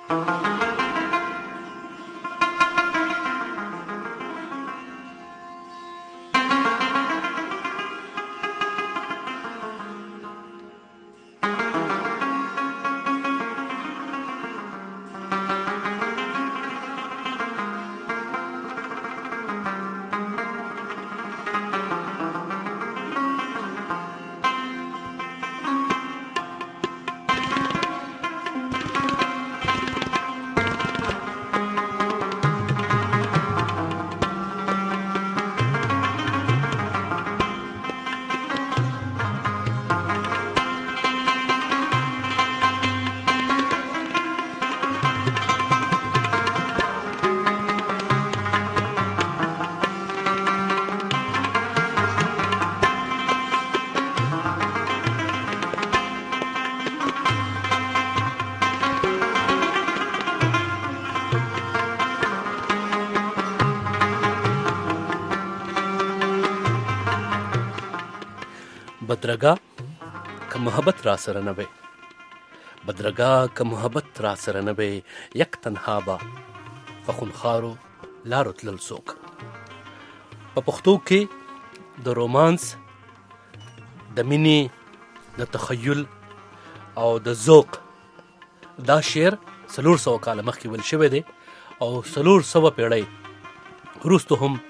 بدرګه که محبت را سره نه وي، بدرګه که محبت را سره نه وي، یک تنها به په خونخوارو لارو تلل څوک. په پښتو کې د رومانس، د مینې، د تخیل او د ذوق دا شعر 400 کاله مخکې ویل شوی دی او 400 پیړۍ وروسته هم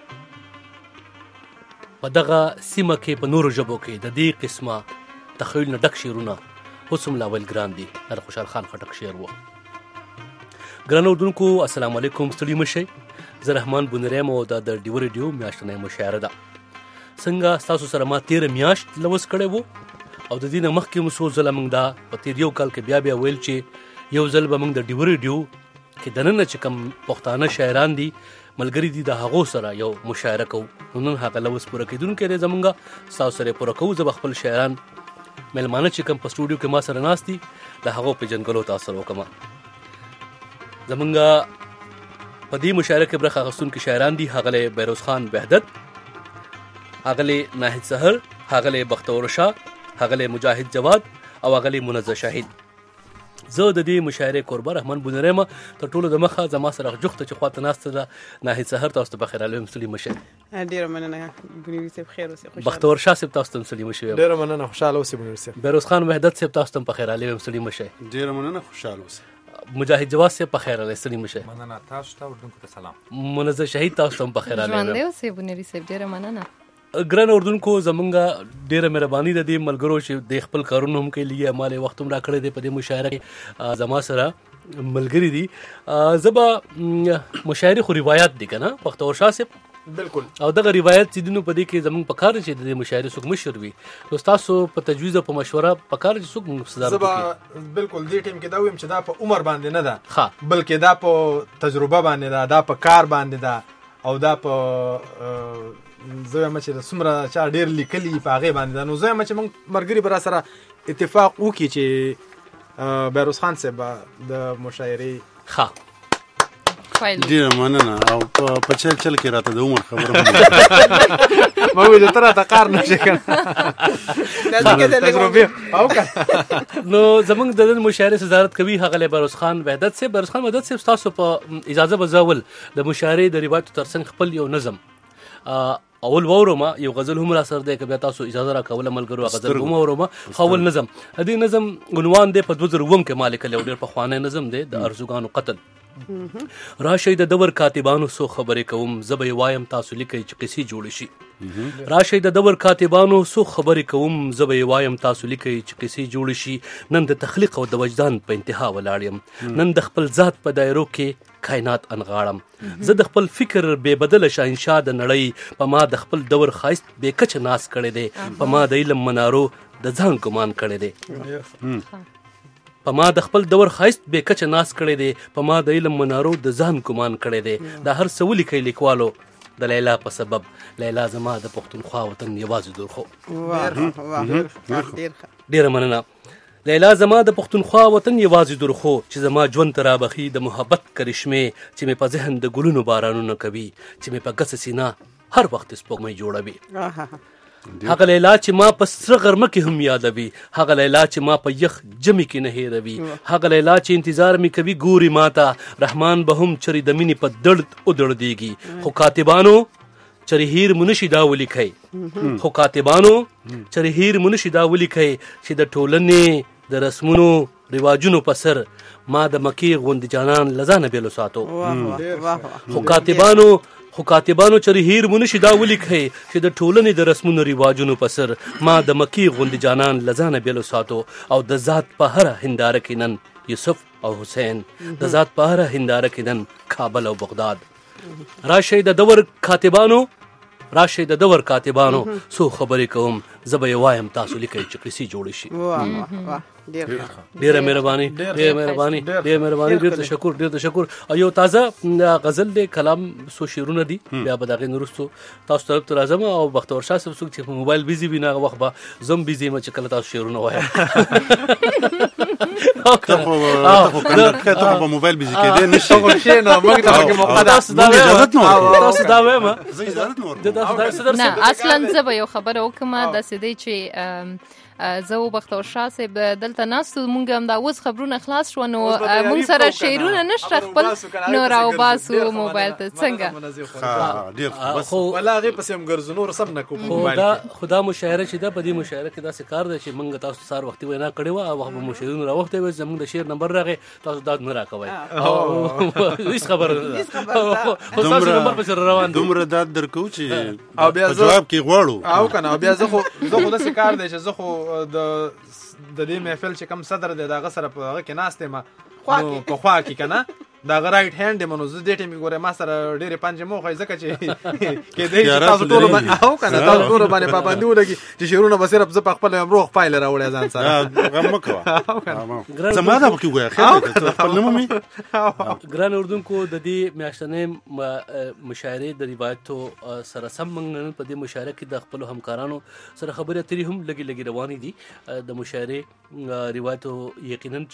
په دغه سیمه کې په نورو ژبو کې د دې قسمه تخیل نه ډک شعرونه اوس هم لا ویل ګران دي. دا د خوشحال خان خټک شعر و. ګرانو اردونکو السلام علیکم، ستړي مه شئ. زه رحمان بونری یم او دا د ډیو ریډیو میاشتنۍ مشاعره ده. څنګه ستاسو سره ما تېره میاشت لوس کړی و او د دې نه مخکې مو څو ځله موږ دا په تېر یو کال کې بیا ویل چې یو ځل به موږ د ډیو ریډیو کې دننه چې کوم پښتانه شاعران دي ملګري دي د هغو سره یو مشاعره کوو. نن هغه لوس پوره کېدونکی دی زمونږ، ستاسو سره یې پوره کوو. زه به خپل شاعران میلمانه چې کوم په سټوډیو کې ما سره ناست دي د هغو پېژندګلو ته اثر وکړم. زمونږ په دې مشاعره کې برخه اخیستونکي شاعران دي ښاغلی بیروز خان وحدت، ښاغلی ناهید سحر، ښاغلی بختور شاه، ښاغلی مجاهد جواد او ښاغلی منزه شاهد. زه د دې مشاعرې کوربه رحمان بونری یم. تر ټولو د مخه زما سره جوخته چې خواته ناسته ده ناهید سحر، تاسو ته بخیر راغلی یم، ستړي مه شئ. ډېره مننه بونری صاحب، خیر اوسئ. بختور شاه صاحب تاسو ته هم ستړي مه شئ. ډېره مننه، خوشحاله اوسئ بونری صاحب. بیروز خان وحدت صاحب تاسو ته هم بخیر راغلی یم، ستړي مه شئ. ډېره مننه، خوشحاله اوسئ. مجاهد جواد صاحب بخیر راغلی، ستړي مه شئ. مننه تاسو ته، اردوونکو ته سلام. منزه شهید تاسو ته هم بخیر راغلی یم. ژوندی اوسئ بونری صاحب، ډېره مننه. ګران اردوونکو زمونږ ډېره مهرباني د دې ملګرو چې د خپل کارونه هم کوي، لږ مال وخت هم راکړی دی په دې مشاعره کې زما سره ملګري دي. زه به مشاعرې خو روایت دي که نه بختور شاه صاحب؟ بالکل. او دغه روایت چې دي نو په دې کې زمونږ په کار چې د دې مشاعرې څوک مشر وي، نو ستاسو په تجویز او په مشوره په کار چې څوک موږ صدارت وکړي. زه به بالکل دې ټیم کې دا ویم چې دا په عمر باندې نه ده، بلکې دا په تجربه باندې ده، دا په کار باندې ده، او دا په زه وایم چې د څومره چا ډېر لیکلي په هغې باندې ده. نو زه وایم چې موږ ملګري به را سره اتفاق وکړي چې بیروز خان صاحب د مشاعرې ډېره مننه. او په چل کې راته د عمر خبره ما ویل ته راته قار نه شي که تجربې او که نو زمونږ د مشاعرې صدارت کوي ښاغلی بیروز خان وحدت صاحب. بیروز خان وحدت صاحب ستاسو په اجازه به زه اول د مشاعرې د روایتو تر څنګ خپل یو نظم اول واورم، یو غزل هم را سره دی که بیا تاسو اجازه راکوله ملګرو غزل هم واورم. خو اول نظم د دې نظم عنوان دی په 2009 کې ما لیکلی او ډېر پخوانی نظم دی د ارزوګانو قتل. راشئ د دور کاتبانو څو خبرې کوم، زه به یې وایم تاسو لیکئ چې قصې جوړې شي. راشئ د دور کاتبانو څو خبرې کوم، زه به یې وایم تاسو لیکئ چې قصې جوړې شي. نن د تخلیق او د وجدان په انتها ولاړ یم، نن د خپل ذات په دایرو کې کائنات انغاړم. زه د خپل فکر بې بدله شهنشاه د نړۍ، په ما د خپل دور ښایست بې کچه ناز کړی دی، په ما د علم منارو د ځان ګمان کړی دی. په ما د خپل دور ښایست بې کچه ناز کړی دی، په ما د علم منارو د ځان ګمان کړی دی. دا هر څه ولیکئ لیکوالو د لیلا په سبب، لیلا زما د پښتونخوا وطن یوازې دورخو. ډېره مننه. لیلا زما د پښتونخوا وطن یوازې دورخو، چې زما ژوند ته رابخي د محبت کرشمې، چې مې په ذهن د ګلونو بارانونه کوي، چې مې په ګسه سینه هر وخت سپوږمۍ جوړوي. هغه لیلا چې ما په سره غرمه کې هم یادوي، هغه لیلا چې ما په یخ جمی کې نه هیروي، هغه لیلا چې انتظار می کوي ګوري ماته، رحمان به هم چری د مینې په درد او دردیږي. خو کاتبانو چری هیر منشي دا ولیکي، خو کاتبانو چری هیر منشي دا ولیکي چې د ټولنې د رسمونو رواجونو په سر ما د مکې غوندې جانان لزانه بیلو ساتو. خو کاتبانو چری هیر منشي دا ولیکي چې د ټولنې د رسمونو رواجونو په سر ما د مکې غوندې جانان لزانه بیلو ساتو. او د ذات په هره هنداره کې نن یوسف او حسین، د ذات په هره هنداره کې نن کابل او بغداد. راشئ د دور کاتبانو، راشئ د دور کاتبانو، سو خبرې کوم زه به یې وایم تاسو لیکئ چې قصې جوړې شي. ډیره مهرباني، ډیره مهرباني، ډیره مهرباني، ډیر تشکر، ډیر تشکر. او یو تازه غزل دی، کلام سو شعرونه دي، بیا به دغه نورستو تاسو طرف ته راځم. او بختور شاه صاحب څوک چې په موبایل بیزي وي نه وخت به زم بیزي ما چې کله تاسو شعرونه وایم. ته په موبایل بیزي کېدې نشي څنګه شي نه موږ ته موقع تاسو دا تاسو دا وایم زه اجازه نه ورکوم. نه اصلا زه به یو خبره وکم د سدي چې زه او بختور شاه صاحب دلته ناستو، مونږ هم دا اوس خبرونه خلاص شو نو مونږ سره شعرونه نشته خپل نو راو باسو موبایل ته څنګه ډیر بس ولا غي پسې هم ګرځو نور سم نه کوم موبایل. خدا مشاعره چې دا په دې مشاعره کې دا څه کار دی چې مونږ تاسو سار وختي وینا کړې و او وخت مشاعرونه راوخته و زمونږ د شعر نمبر راغی تاسو دا نه راکوي. هیڅ خبر نه خو تاسو نمبر په سر روان دومره داد درکو چې او بیا جواب کې غواړو او کنه بیا زه خو د څه کار دی چې زه خو د دې محفل چې کم صدر دی دا سره په هغه کې ناشته ما په خوا کې کنه دا رائټ هاند منو زه دې ټیم ګوره ما سره ډېر پنځه مو خای زکه چې کې دې تاسو ټول باندې او کنه تاسو ټول باندې پابندي ولګي چې شیرونه به صرف ز په خپل روح فایل راوړی ځان سره غم مکو زما دا پکې وای خیر خپل نومي ګران اردوونکو. د دې میاشتنې مشاعره د روایتو سره سم منګ په دې مشاعره کې د خپل همکارانو سره خبرې اترې هم لګي روانې دي. د مشاعره روایتو یقینا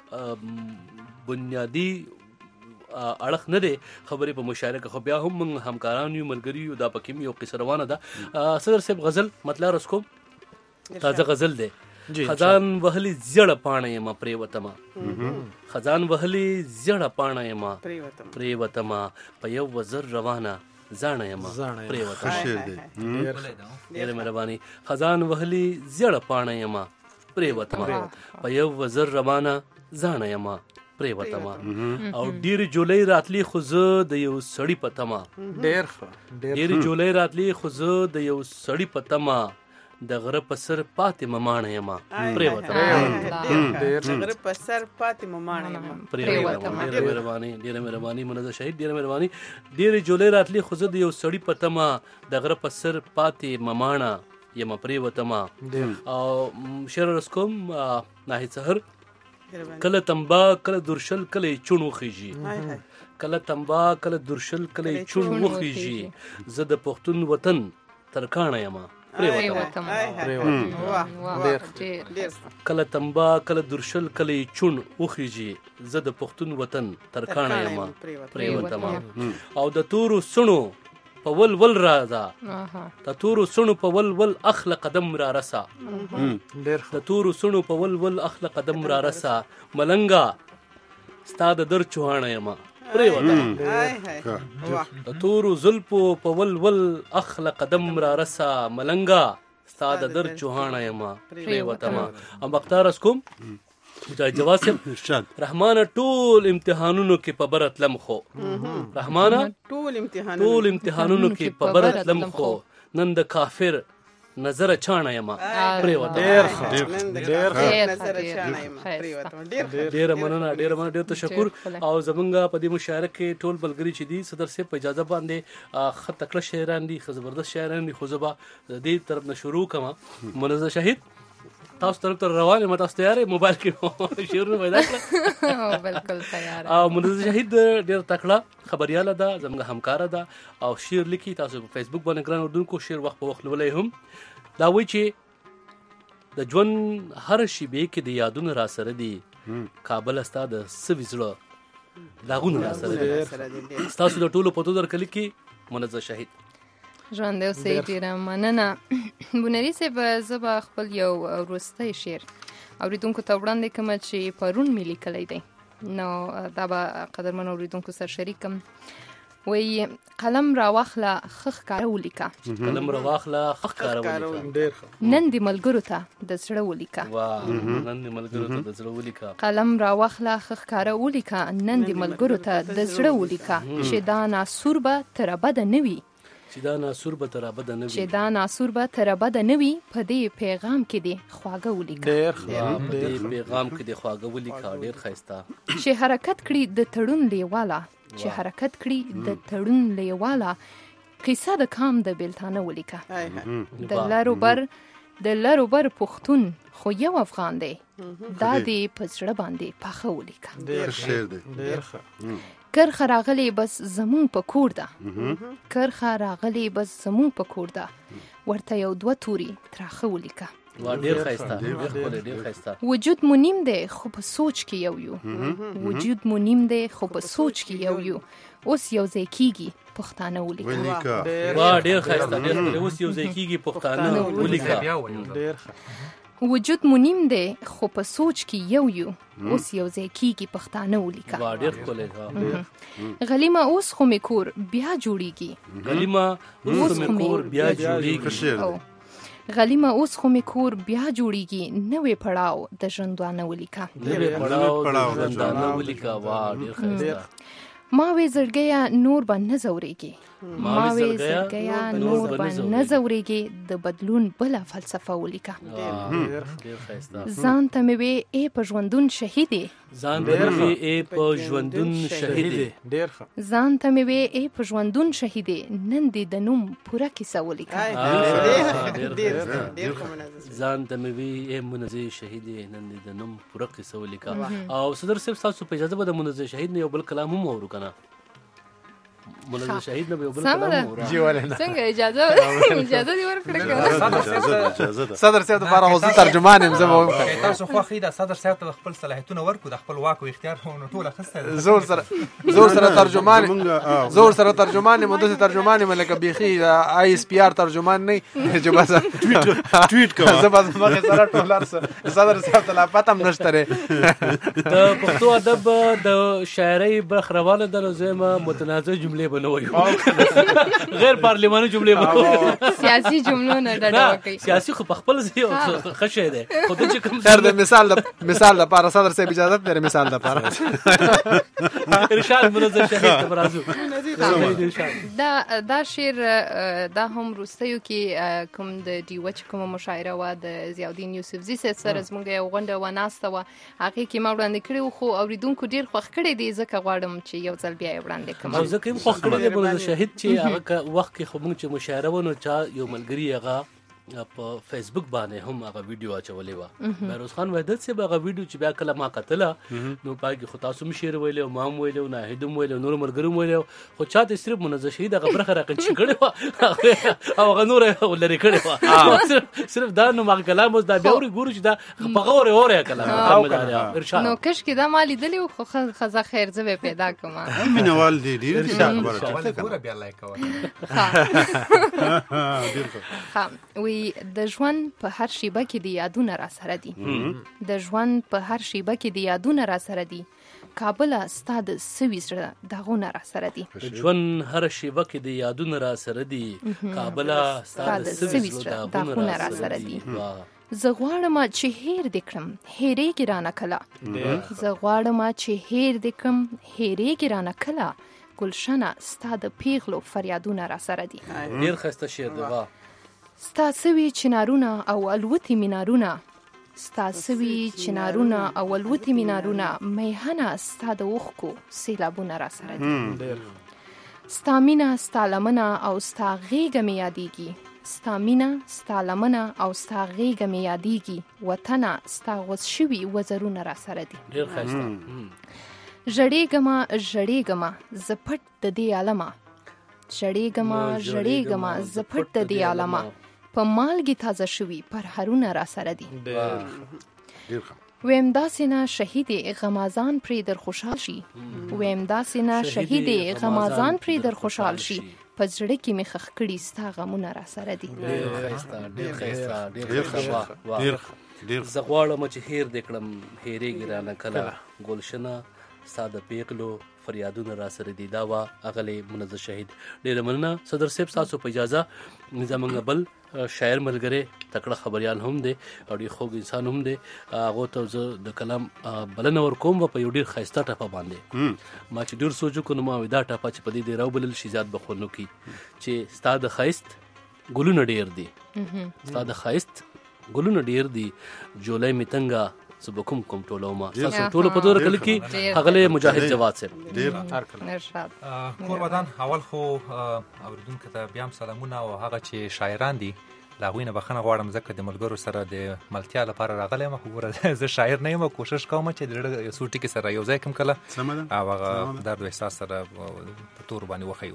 چې بنیادی اړخ نه دی خبرې په مشاعره کې، خو بیا هم موږ همکاران یو، ملګري یو، دا پکې یو قصه روانه ده. صدر صاحب غزل مطلع رسکوم تازه غزل دی. خزان وهلي زیړه پاڼه یما پریوتما، خزان وهلي زیړه پاڼه یما پریوتما، په یو وزر روانه زاڼه یما پریوتما. ډېره مهرباني. خزان وهلي زیړه پاڼه یما پریوتما، په یو وزر روانه زاڼه یما پریوتما. او ډیر جولای راتلی خو زه د یو سړی په تما، ډیر جولای راتلی خو زه د یو سړی په تما، د غره په سر پاتې ممانه یما پریوتما. د غره په سر پاتې ممانه یما پریوتما. ډیر مهرباني، ډیر مهرباني منزه شهید، ډیر مهرباني. ډیر جولای راتلی خو زه د یو سړی په تما، د غره په سر پاتې ممانه یما پریوتما. او شعر رسکوم ناهید سحر. کله تنبا کله درشل کله چون وخیږي، کله تنبا کله درشل کله چون وخیږي، زه د پښتون وطن ترکاڼه یما پریوتما. کله تنبا کله درشل کله چون وخیږي، زه د پښتون وطن ترکاڼه یما پریوتما. او د تورو سونو په ول ول راځه، د تورو سونو په ول ول اخله قدم را رسا، د تورو سونو په ول ول اخله قدم را رسا، ملنګا ستا د در چوهانه یما پریوتما. د تورو زلفو په ول ول اخله قدم را رسا، ملنګا ستا د در چوهانه یما پریوتما. ام بختار اسکوم مجاهد جواد صاحب. رحمانه ټول امتحانونو کې په برت لم خو، رحمانه ټول امتحانونو کې په برت لم خو، نن د کافر نظر چانه یما پریوتما. ډیر مننه، ډیر تشکر. او زمونږ په دې مشاعره کې ټول ملګري چې دي صدر صاحب په اجازه باندې خط تکړه شاعران دي، زبردست شاعران دي، خو زه به د دې طرف نه شروع کوم. منزه شهید تاسو طرف ته روان یم، تاسو تیار یې موبایل کې شعرونه پیدا کړه؟ بالکل تیار. او منزه شهید ډیر تکړه خبرياله ده، زموږ همکاره ده او شعر لیکي. تاسو په فیسبوک باندې ګران اردوونکو شعر وخت په وخت لولای هم. دا وایي چې د ژوند هر شیبې کې د یادونه را سره دي، کابل ستا د سوي زړه داغونه را سره دي. ستاسو د ټولو پتو درکلي کې منزه شهید. ژوند اوسئ. ډېره مننه بونري صاحب. زه به خپل یو وروستی شعر اوریدونکو ته وړاندې کوم چې پرون مې لیکلی دی، نو دا به قدرمن اوریدونکو سره شریک کړم. وایي قلم راواخله ښه ښکاره ولیکه، قلم راواخله ښه ښکاره ولیکه، ډېر ښه. نن دې ملګرو ته د زړه ولیکه. نن دې ملګرو ته د زړه ولیکه. قلم راواخله ښه ښکاره ولیکه، نن دې ملګرو ته د زړه ولیکه، چې دا ناسور به تر ابده نه وي، چې دا ناسور به تر ابده نه وي، چې دا ناسور به تر ابده نه وي، په دې پیغام کې دې خواږه ولیکه. ډېر ښه. په دې پیغام کې دې خواږه ولیکه. ډېر ښایسته. چې حرکت کړي د تړون لیواله، چې حرکت کړي د تړون لیواله، قصه د کام د بیلتانه ولیکه. د لرو بر پښتون خو یو افغان دی، دا دې په زړه باندې پاخه ولیکه. ډېر شعر دی. ډېر ښه. کرخه راغلی بس زمون په کور ده، کرخه راغلی بس زمون په کور ده، ورته یو دوه توري تراخه ولیکه. ډېر ښایسته. ډېر ښایسته. وجود مو نیم دی خو په سوچ کې یو یو، وجود مو نیم دی خو په سوچ کې یو یو، اوس یو ځای کیږي پښتانه ولیکه. ډېر ښایسته. ډېر اوس یو ځای کیږي پښتانه ولیکه. ډېر ښه. وجود مو نیم دی خو په سوچ کې یو یو، اوس یو ځای کیږي پښتانه ولیکه. ډېر ښکلی. غلیمه اوس خو مې کور بیا جوړیږي، غلیمه اوس مې کور بیا جوړیږي، غلیمه اوس خو مې کور بیا جوړیږي، نوې پړاو د ژوندانه ولیکه. نوې پړاو د ژوندانه ولیکه. ډېر ښایسته. ما وې زړګیا نور به نه زورېږي، ما وې زړګیا نور به نه زورېږي، د بدلون بله فلسفه ولیکه. ډېر ښایسته. ځان ته مې وې ای په ژوندون شهیدې، ځان ته مې وې ای په ژوندون شهیدې، ډېر ښه. ځان ته مې وې ای په ژوندون شهیدې، نن دې د نوم پوره کیسه ولیکه. ځان ته مې وې ای منزه شهیدې، نن دې د نوم پوره کیسه ولیکه. او صدر صاحب تاسو په اجازه به د منزه شهید نه یو بل کلام هم اورو کنه؟ منزه شهید نه یو بل کلام اورو. جی ولې نه؟ څنګه اجازه دی ورکړه؟ اجازه ده. صدر صاحب لپاره حضور ترجمان هم زه به وم. تاسو خوښی ده صدر صاحب ته خپل صلاحیتونه ورکو، د خپل واک او اختیار خو نو ټول اخیسته. زور سره ترجمان مو داسې ترجمان یم لکه بیخي آی اس پی آر ترجمان نه چې بس ټویټ کوه. زه بس مخې سره ټول صدر صاحب ته لا پته هم نشته ری. د پښتو ادب د شاعرۍ برخروانه د لازمه متنازع جملې بنوي، غیر پارلیماني جملې بنوي. سیاسي جملو نه ډډه وکړي. سیاسي خو په خپل ځای ښه شی دی، خو د چې کوم خیر د مثال لپاره صدر صاحب اجازه لري. مثال لپاره ارشاد منظر شهید ته راځو. دا شعر دا هم روستیو کې کوم د ډیوه چې کومه مشاعره وه د ضیاءالدین یوسفزي صاحب سره زموږ یو غونډه وناسته وه، هغې کې ما وړاندې کړې وو، خو اورېدونکو ډېر خوښ کړی دی، ځکه غواړم چې یو ځل بیا یې وړاندې کړم. او ځکه هم خوښ کړی دی منظر شهید چې هغه وخت کې خو موږ چې مشاعره وه نو چا یو ملګري هغه په فیسبوک باندې هم هغه ویډیو اچولې وه. بهروز خان وحدت صاحب هغه ویډیو چې بیا کله ما کتله نو په هغې خو تاسو هم شعر ویلی او ما هم ویلی او ناهید هم ویلی او نورو ملګرو هم ویلی، خو چا ته صرف منظر شهید هغه برخه راقنچي کړې وه او هغه نوره لرې کړې وه. صرف دا نو هغه کلام اوس دا بیا ګورو چې دا په غورې اورې کلام ارشاد. نو کشکې دا ما لیدلی و، خو ښځه خیر زه به یې پیدا کړم. مینهوال دی ډېر وی د ژوند په هر شیبه کې د یادونه را سره دي، د ژوند په هر شیبه کې د یادونه را سره دي، کابله ستا د سوي زړه داغونه را سره دي. د ژوند هر شیبه کې د یادونه را سره دي، کابله ستا د سوي زړه داغونه را سره دي. زه غواړم چې هیر دې کړم هیرېږي رانه کله، زه غواړم چې هیر دې کړم هیرېږي رانه کله، ګلشنه ستا د پیغلو فریادونه را سره دي. ډېر ښایسته شعر دی. واه ستا سوي چنارونه او الوتي مینارونه، ستا سوي چنارونه او الوتي مینارونه، میهنه ستا د اوښکو سیلابونه را سره دي. ستا مینه ستا لمنه او ستا غېږه مې یادېږي، ستا مینه ستا لمنه او ستا غېږه مې یادېږي، وطنه ستا غوڅ شوي وزرونه را سره دي. ډېر ښایسته. ژړېږمه ژړېږمه زه پټ د دې عالمه، ژړېږمه ژړېږمه زه پټ د دې عالمه، په مالګې تازه شوي پرهرونه را سره دي. ویم داسې نه شهیدې غمازان پرې در خوشحال شي، ویم داسې نه شهیدې غمازان پرې در خوشحال شي، په زړه کې مې خښ کړي ستا غمونه را سره دي. ډېر ښایسته زه غواړم چې هیر دې کړم هېرېږي رانه کله ګلشنه ستا د پیغلو فریادونه را سره دي. دا وه اغلی منزه شهید. ډېره مننه صدر صاحب ستاسو په اجازه زموږ بل شاعر ملګری تکړه خبریال هم دی او ډېر خوږ انسان هم دی. هغو ته زه د کلام بلنه ورکوم په یو ډېر ښایسته ټپه باندې. ما چې ډېر سوچ وکړو نو ما دا ټپه چې په دې راوبلل شي زیات به خوند وکړي چې ستا د ښایست ګلونه ډېر دي، ستا د ښایست ګلونه ډېر دي، جولۍ مې تنګه زه به کوم ټولومه. ستاسو ټولو په دوره کلي کې ښاغلی مجاهد جواد صاحب. کور ودان اول خو اورېدونکو ته بیا هم سلامونه او هغه چې شاعران دي د هغوی نه بخښنه غواړم ځکه د ملګرو سره د ملتیا لپاره راغلی یم. خو ګوره زه شاعر نه یم او کوشش کوم چې د زړه یو څو ټکي سره یو ځای کړم کله او هغه درد و احساس سره په تور باندې وښیو.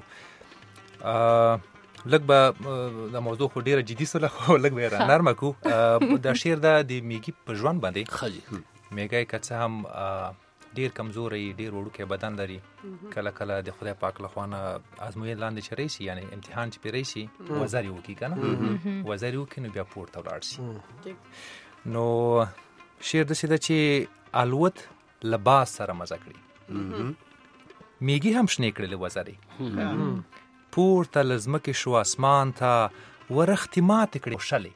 لږ به د موضوع خو ډېره جدي سوله خو لږ به یې را نرمه کړو. دا شعر د میږي په ژوند باندې. میږی که څه هم ډېر کمزوری ډېر وړوکی بدن لري، کله کله د خدای پاک له خوا نه ازموینې لاندې چې راشي یعنې امتحان چې پرې راشي وزر یې وکړي که نه وزر یې وکړي نو بیا پورته ولاړ شي. نو شعر داسې ده چې الوت له باز سره مزه کړي، میږي هم شنې کړلې وزرې، پورته له ځمکې شو اسمان ته ورختې ماتې کړې شلې.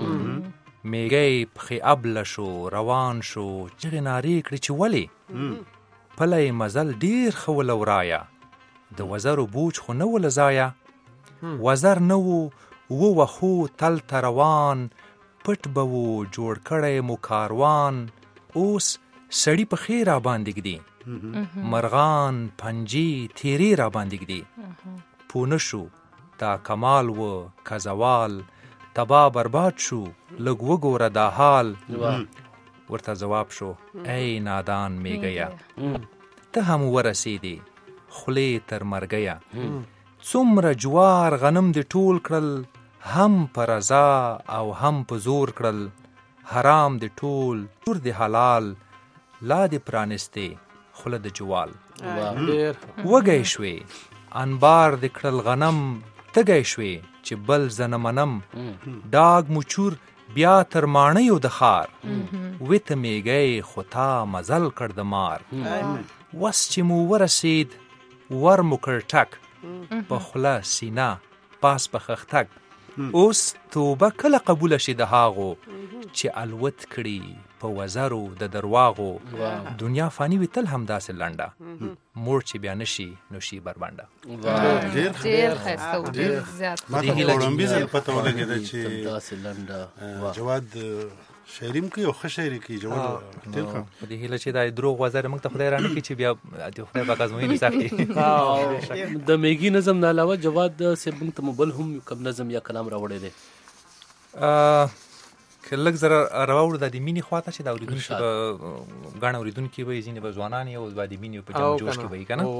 میږی پښې ابله شو روان شو چغې نارې کړې چې ولې پلی مزل ډېر ښه وله ورایه د وزرو بوج خو نه وله ځایه وزر نه و ووښو تل ته روان پټ به و جوړ کړی مو کاروان اوس سړي پښې را باندې ږدي مرغان پنجې تیرې را باندې ږدي پونه شو دا کمال و که زوال تبا برباد شو لږ وګوره دا حال ورته جواب شو ای نادان میږیه ته هم ورسېدې خولې تر مرګیه څومره جوار غنم دې ټول کړل هم په رضا او هم په زور کړل حرام دې ټول تور دې حلال لا دې پرانستې خوله د جوال وږی شوې انبار دې کړل غنم تږی شوې چې بل زه نه منم ډاګ مچور بیا تر ماڼیو د ښار وته میږی خو تا مزل کړ د مار وس چې مو ورسید ور مو کړ ټک په خوله سینه پاس په خښتک اوس توبه کله قبوله شي د هاغو چې الوت کړي په وزرو د درواغو دنیا فانی وي تل همداسې لنډه موړ چې بیا نشي نو شي بربنډه. ډېر ښایسته و ډېر زیات. ما ته وړاندې ځل پته ولګېده چې جواد شاعري هم کوي او ښه شاعري کوي جواد. په دې هیله چې دا دروغ وزر موږ ته خدای را نه کړي چې بیا د خدای پاک ازموینې سختې. د میږي نظم نه علاوه جواد صاحب موږ ته بل هم کوم نظم یا کلام راوړی دی؟ که لږ زره راوړو دا د مینې خوا ته چې دا اورېدونکي به ګڼ اورېدونکي به یې ځینې به ځوانان یې او دا د مینې په جم جوش کې به یې که نه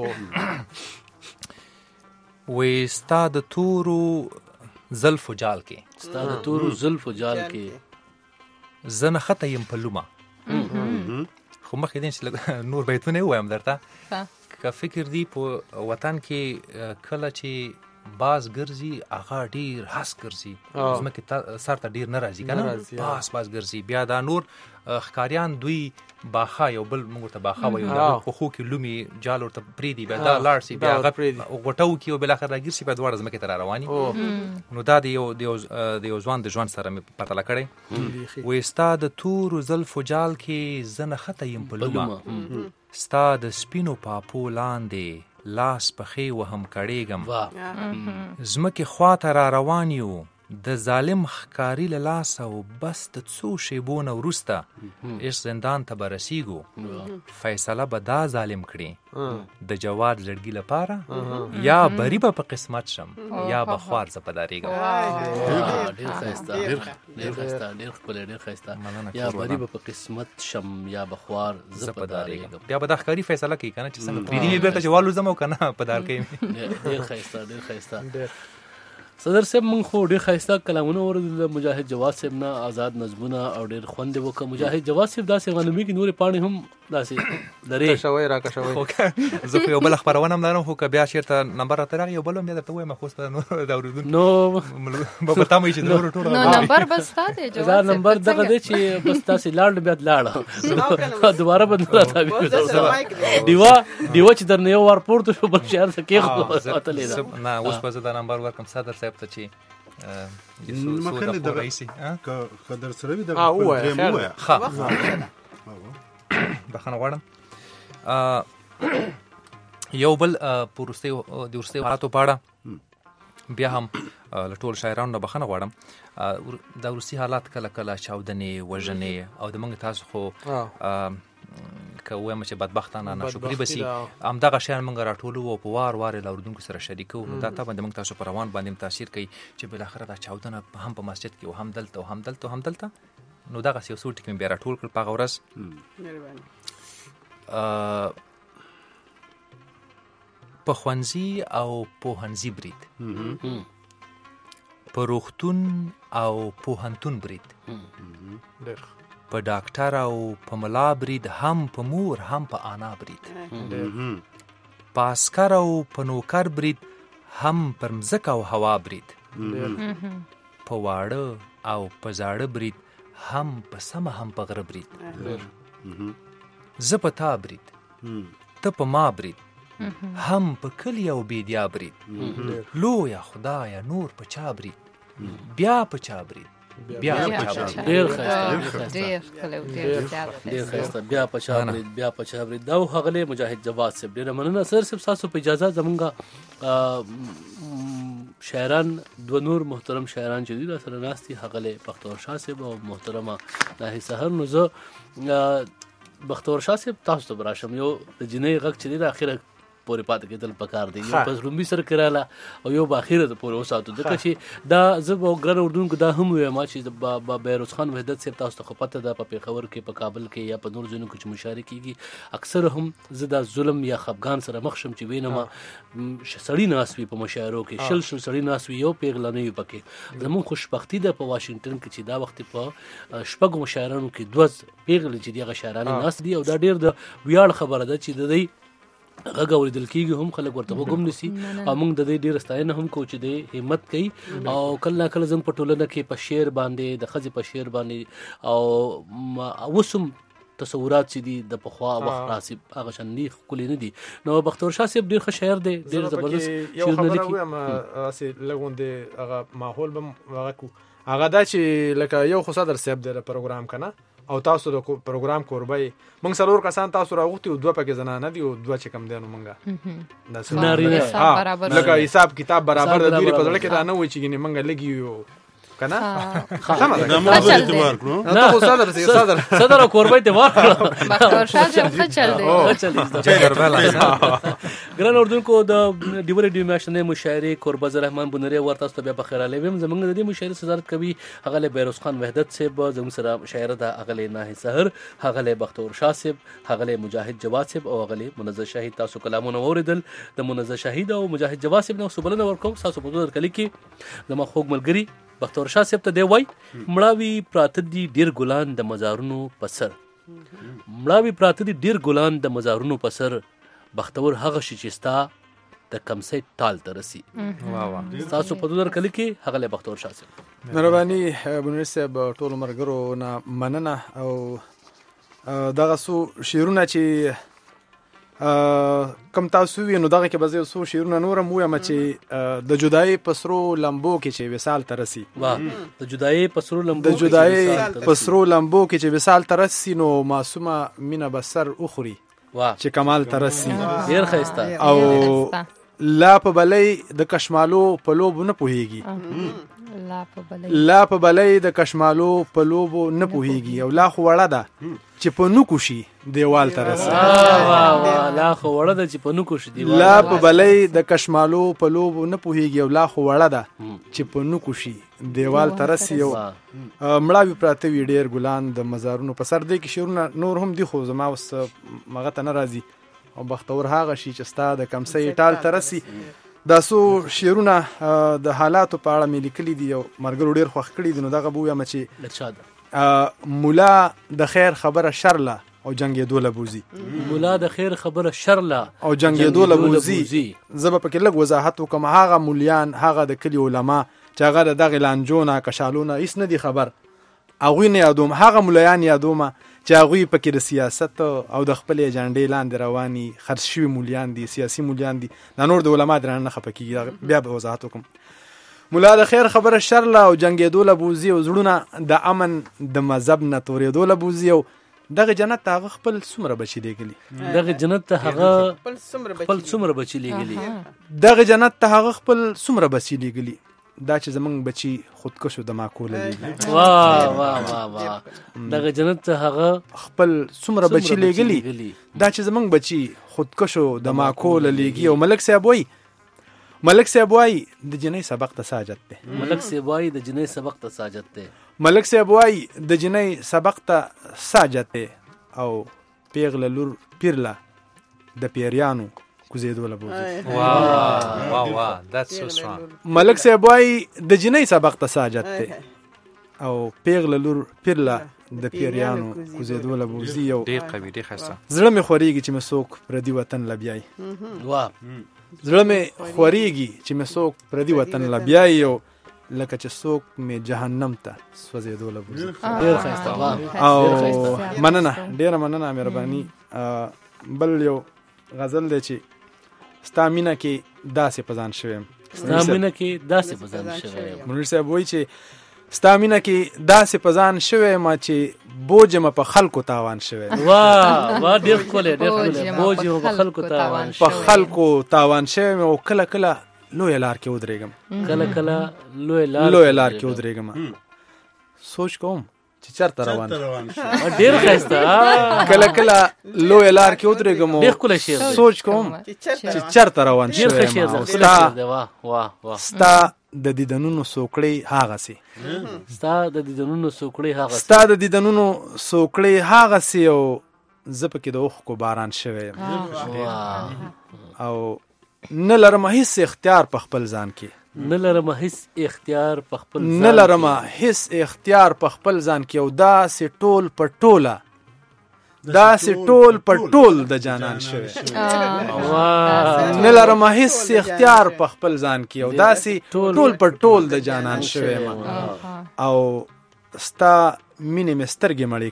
وایي ستا د تورو زلفو جال کې ستا د تورو زلفو جال کې زه نښته یم په لومه. خو مخکې دی چې نور بیتونه یې ووایم درته. که فکر دی په وطن کې کله چې باز ګرځي هغه ډېر هس ګرځي ځمکې سر ته ډېر نه راځي که نه باز ګرځي بیا دا نور ښکاریان دوی باښه یو بل موږ ورته باښه وایو د پښو کې لومې جال ورته پرېږدي بیا دا لاړ شي بیا هغه غوټه وکړي او بالاخره راګیر شي بیا دواړه ځمکې ته را رواني. نو دا د یو ځوان د ژوند سره مې پرتله کړی. وایي ستا د تورو زلفو جال کې زه نښته یم په لومه ستا د سپینو پاپو لاندې لاس پخې وهم کړېږم ځمکې خواته را روان یو د ظالم ښکاري له لاسه او بس د څو شیبو نه وروسته عشق زندان ته به رسیږو فیصله به دا ظالم کړي د جواد زړګي لپاره یا بری به په قسمت شم یا به خوار زه په دارېږم. ډېر ښایسته ډېر ښکلی ډېر ښایسته. یا بری به په قسمت شم یا به خوار زه په دارېږم. بیا به دا ښکاري فیصله کوي که نه چې څنګه پرېږدي مې بېرته چې والوځم او که نه په دار کوي. ډېر ښایسته ډېر ښایسته. صدر صاحب مونږ خو ډېر ښایسته کلامونه واورېدل مجاهد جواد صاحب نه آزاد نظمونه او ډېر خوند یې وکړه. مجاهد جواد صاحب داسې غنمي کې نورې پاڼې هم داسې لرې کشوی را کشوی. زه خو یو بله خپرونه هم لرم خو که بیا چېرته نمبر راته راغی یو بل هم بیا درته وایم خو اوس به نور د اورېدونکو نو به په تمه وي چې د نورو ټولو نو نمبر بس تا دی دا جواب نمبر دغه دی چې بس تاسې لاړ بیا لاړه دوباره به نه راته ډیوه چې درنه یو وار پورته شو بل شهر څه کېږي نه اوس به زه دا نمبر ورکړم صدر صاحب ته چې مخکې د رئیسي که در سره وي د درېم ووایه. بخښنه غواړم. یو بل په وروستیو حالاتو په اړه بیا هم له ټولو شاعرانو نه بخښنه غواړم. دا وروستي حالات کله کله چاودنې وژنې او د موږ تاسو خو که ووایم چې بدبختانه ناشکري به سي همدغه شیان موږ راټولو او په وار وار له اورېدونکو سره شریکوو. نو دا طبعا د موږ تاسو په روان باندې هم تاثیر کوي چې بالاخره دا چاودنه هم په مسجد کې او هم دلته او هم دلته او هم دلته. نو دغسې یو څو ټکي مې بیا راټول کړل په هغه ورځ. په ښوونځي او پوهنځي برید، په روغتون او پوهنتون برید، په ډاکټر او په ملا برید، هم په مور هم په انا برید، په عسکر او په نوکر برید، هم پر مځکه او هوا برید، په واړه او په زاړه برید، هم په سمه هم په غره برید، زه په تا برید، ته په ما برید، هم په کلی او بیدیا برید، لویه خدایه نور په چا برید، بیا په چا برید، بیا په چا برید. ډېر ښایسته بیا په چا برید بیا په چا برید. دا ښاغلی مجاهد جواد صاحب ډېره مننه. سر صاحب ستاسو په اجازه زمونږ شاعران دوه نور محترم شاعران چې دوی را سره ناست دي ښاغلی بختور شاه صاحب او محترمه ناهید سحر. نو زه بختور شاه صاحب تاسو ته به راشم. یو د جنۍ غږ چې دی د اخره پورې پاتې کېدل پکار دی. یو په لومبي سره کې راله او یو به اخره د پورې وساتو. ځکه چې دا زه به ګرانو اردوونکو دا هم ویم چې بهروز خان وحدت صاحب تاسو ته خو پته ده په پېښور کې په کابل کې یا په نورو ځایونو کې چې مشاعرې کېږي اکثر هم زه دا ظلم یا خفګان سره مخ شم چې وینم سړي ناست وي په مشاعرو کې شل سړي ناست وي یو پېغله نه وي پکې. زموږ خوشبختي ده په واشنګټن کې چې دا وخت په شپږو مشاعرانو کې دوه پېغلې چې دي هغه شاعرانې ناست دي او دا ډېر د ویاړ خبره ده چې د دوی غږ اورېدل کېږي هم خلک ورته غوږ هم نیسي او موږ د دې ډېره ستاینه هم کوو چې دی همت کوي او کله نا کله زموږ په ټولنه کې په شعر باندې د ښځې په شعر باندې او اوس هم تصورات چې دي د پخوا وخت راسي هغه شان دي ښکلي نه دي. نو بختور شاه صاحب ډېر ښه شاعر دی ډېر زبردست شعرونه لیکي. یو خبره ووایم هسې لږ غوندې هغه ماحول به هغه کړو هغه دا چې لکه یو خو صدر صاحب دی د پروګرام که نه او تاسو د پروګرام کوربه یې موږ څلور کسان تاسو راغوښتي او دوه پکې زنانه دي او دوه چې کم دی نو موږ نارینه لکه حساب کتاب برابر د دوی په زړه کې دا نه وایي چې ګینې موږ لږ یو که نه دا موضوع اعتبار کړو نه خو صدر او کوربه اعتبار کړو. بختور شاه صاحب ښه چل دی. ګران اردوونکو د ډیوه ریډیو میاشتنۍ مشاعرې کوربه زه رحمان بنري ور تاسو ته بیا په خیر راغلی ویم. زموږ د دې مشاعرې صدارت کوي ښاغلی بهروز خان وحدت صاحب، زموږ سره شاعره ده ښاغلی ناهید سحر، ښاغلی بختور شاه صاحب، ښاغلی مجاهد جواد صاحب او ښاغلی منزه شهید. تاسو کلامونه واورېدل د منزه شهید او مجاهد جواد صاحب نه. اوس بلنه ورکوم ستاسو په درکلي کې زما خوږ ملګري بختور شاه صاحب ته دی وای مړاوي پراته دي ډېر ګلان د مزارونو په سر، مړاوي پراته دي ډېر ګلان د مزارونو په سر، بختور هغه شي چې ستا د کمسۍ ټال ته رسي. ستاسو په درکلي کې ښاغلی بختور شاه صاحب. مهرباني بنري صاحب ټولو ملګرو نه مننه او دغه څو شعرونه چې کم تاسو وی نو دغه کې به زه یو څو شعرونه نور هم ووایم چې د جدایۍ په سرو لمبو کې چې وصال ته رسي. د جدایۍ په سرو لمبو د جدایۍ په سرو لمبو کې چې وصال ته رسي نو معصومه مینه به سر اخوري چې کمال ته رسي. ډېر ښایسته. او لا په بلۍ د کشمالو په لوبو نه پوهېږي، لا په بلۍ د کشمالو په لوبو نه پوهېږي او لا خو وړه ده چې په نوکو شي دیوال ته رسي. لا خو وړه ده چې په نوکو شي دیوال. لا په بلۍ د کشمالو په لوبو نه پوهېږي او لا خو وړه ده چې په نوکو شي دیوال ته رسي. او مړاوي پراته وي ډېر ګلان د مزارونو په سر. دی کې شعرونه نور هم دي خو زما اوس مغه ته نه راځي. او بختور هغه شي چې ستا د کمسۍ ټال ته رسي. دا څو شعرونه د حالاتو په اړه مې لیکلي دي او ملګرو ډېر خوښ کړي دي. نو دغه به ووایم چې مولا د خیر خبره شرله او جنګېدو له بوزي. مولا د خیر خبره شرله او جنګېدو له بوزي. زه به پکې لږ وضاحت وکړم. هغه مولیان، هغه د کلي علما چې هغه د دغې لانجو نه کشالو نه هېڅ نه دي خبر، هغوی نه یادوم. هغه مولیان یادومه چې هغوی پکې د سیاست او د خپلې اجنډې لاندې رواني خرڅ شوي مولیان دي، سیاسي مولیان دي. دا نور د علما درانه نه خفه کېږي. بیا به وضاحت وکړم. مولا د خیر خبره شرله او جنګېدو له بوزي او زړونه د امن د مذهب نه تورېدو له بوزي. او دغه جنت ته هغه خپل څومره بچي لېږلي، دغه جنت ته هغه خپل څومره بچي لېږلي، دغه جنت ته هغه خپل څومره بچي لېږلي. دا چې زمونږ بچي خودکشو د ماکوله لېږلي. واه واه واه واه. دغه جنت ته هغه خپل څومره بچي لېږلي. دا چې زمونږ بچي خودکشو د ماکوله لېږي. او ملک صاحب وایي د جنۍ سبق ته ساجت دی. ملک صاحب وایي د جنۍ سبق ته ساجت دی. ملک صاحب وایي د جنۍ سبق ته ساجت دی. او پیغله لور پیرله د پیریانو کوزېدو له بوزي. واه that's so strong. ملک صاحب وایي د جنۍ سبق ته ساجت دی. او پیغله لور پیرله د پیریانو کوزېدو له بوزي. او ډېر قوي، ډېر ښایسته. زړه مې خورېږي چې مې څوک پردي وطن له بیایي. واه. زړه مې خورېږي چې مې څوک پردي وطن له بیایي. او لکه چې څوک مې جهنم ته سوځېدو له بوزي. ډېر ښایسته. او مننه، ډېره مننه، مهرباني. بل یو غزل دی چې ستا مینه کې داسې په ځان شوی یم. ستا مینه کې داسې په ځان شوی یم. منیر صاحب وایي چې ستا مینه کې داسې په ځان شوی یم چې بوج یم په خلکو تاوان شوی. واه واه. ډېر ښکلی، ډېر ښکلی. بوج یم په خلکو تاوان شوی. په خلکو تاوان شوی یم. او کله کله لویه لار کې ودرېږم. کله کله لویه لار کې ودرېږم. سوچ کوم چې چېرته روان ډېر ښایسته. کله کله لویه لار کې ودرېږم. ډېر ښکلی شعر. سوچ کوم چې چېرته روان شوی یم. ستا د دیدنونو سوکړې هاغسې. ستا د دیدنونو سوکړې هاغسې. او زه پکې د اوښکو باران شوی یم. او نه لرم هیڅ اختیار په خپل ځان کې. نه لرم هیڅ اختیار په خپل ځان کې. او داسې ټول په ټول د جانان شوی. نه لرم هیڅ اختیار په خپل ځان کې. او داسې ټول په ټول د جانان شوی. او ستا مینې مې سترګې مړې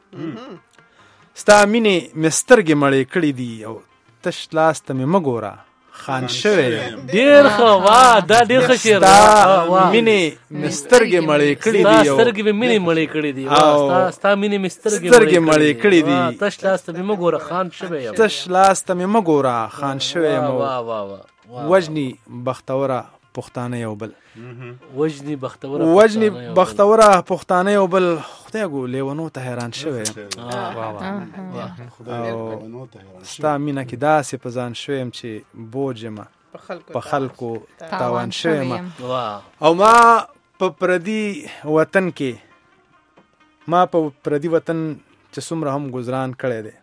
کړې دي. او تش لاس ته مې مه ګوره خان شوی. ډېر ښه. واه دا ډېر ښه شعر. مینې مې سترګې مړې کړې دي. سترګې مې مینې مړې کړې دي. ستا مینې مې سترګې مړې کړې دي. تش لاس ته مې مه ګوره خان شوی یم. وجني بختوره پښتانه یو بل. خدای ګو لیونو ته حیران شوی. ستا مینه کې داسې په ځان شوی یم چې بوج یم په خلکو تاوان شوی یم. او ما په پردي وطن چې څومره هم گزاران کړی دی.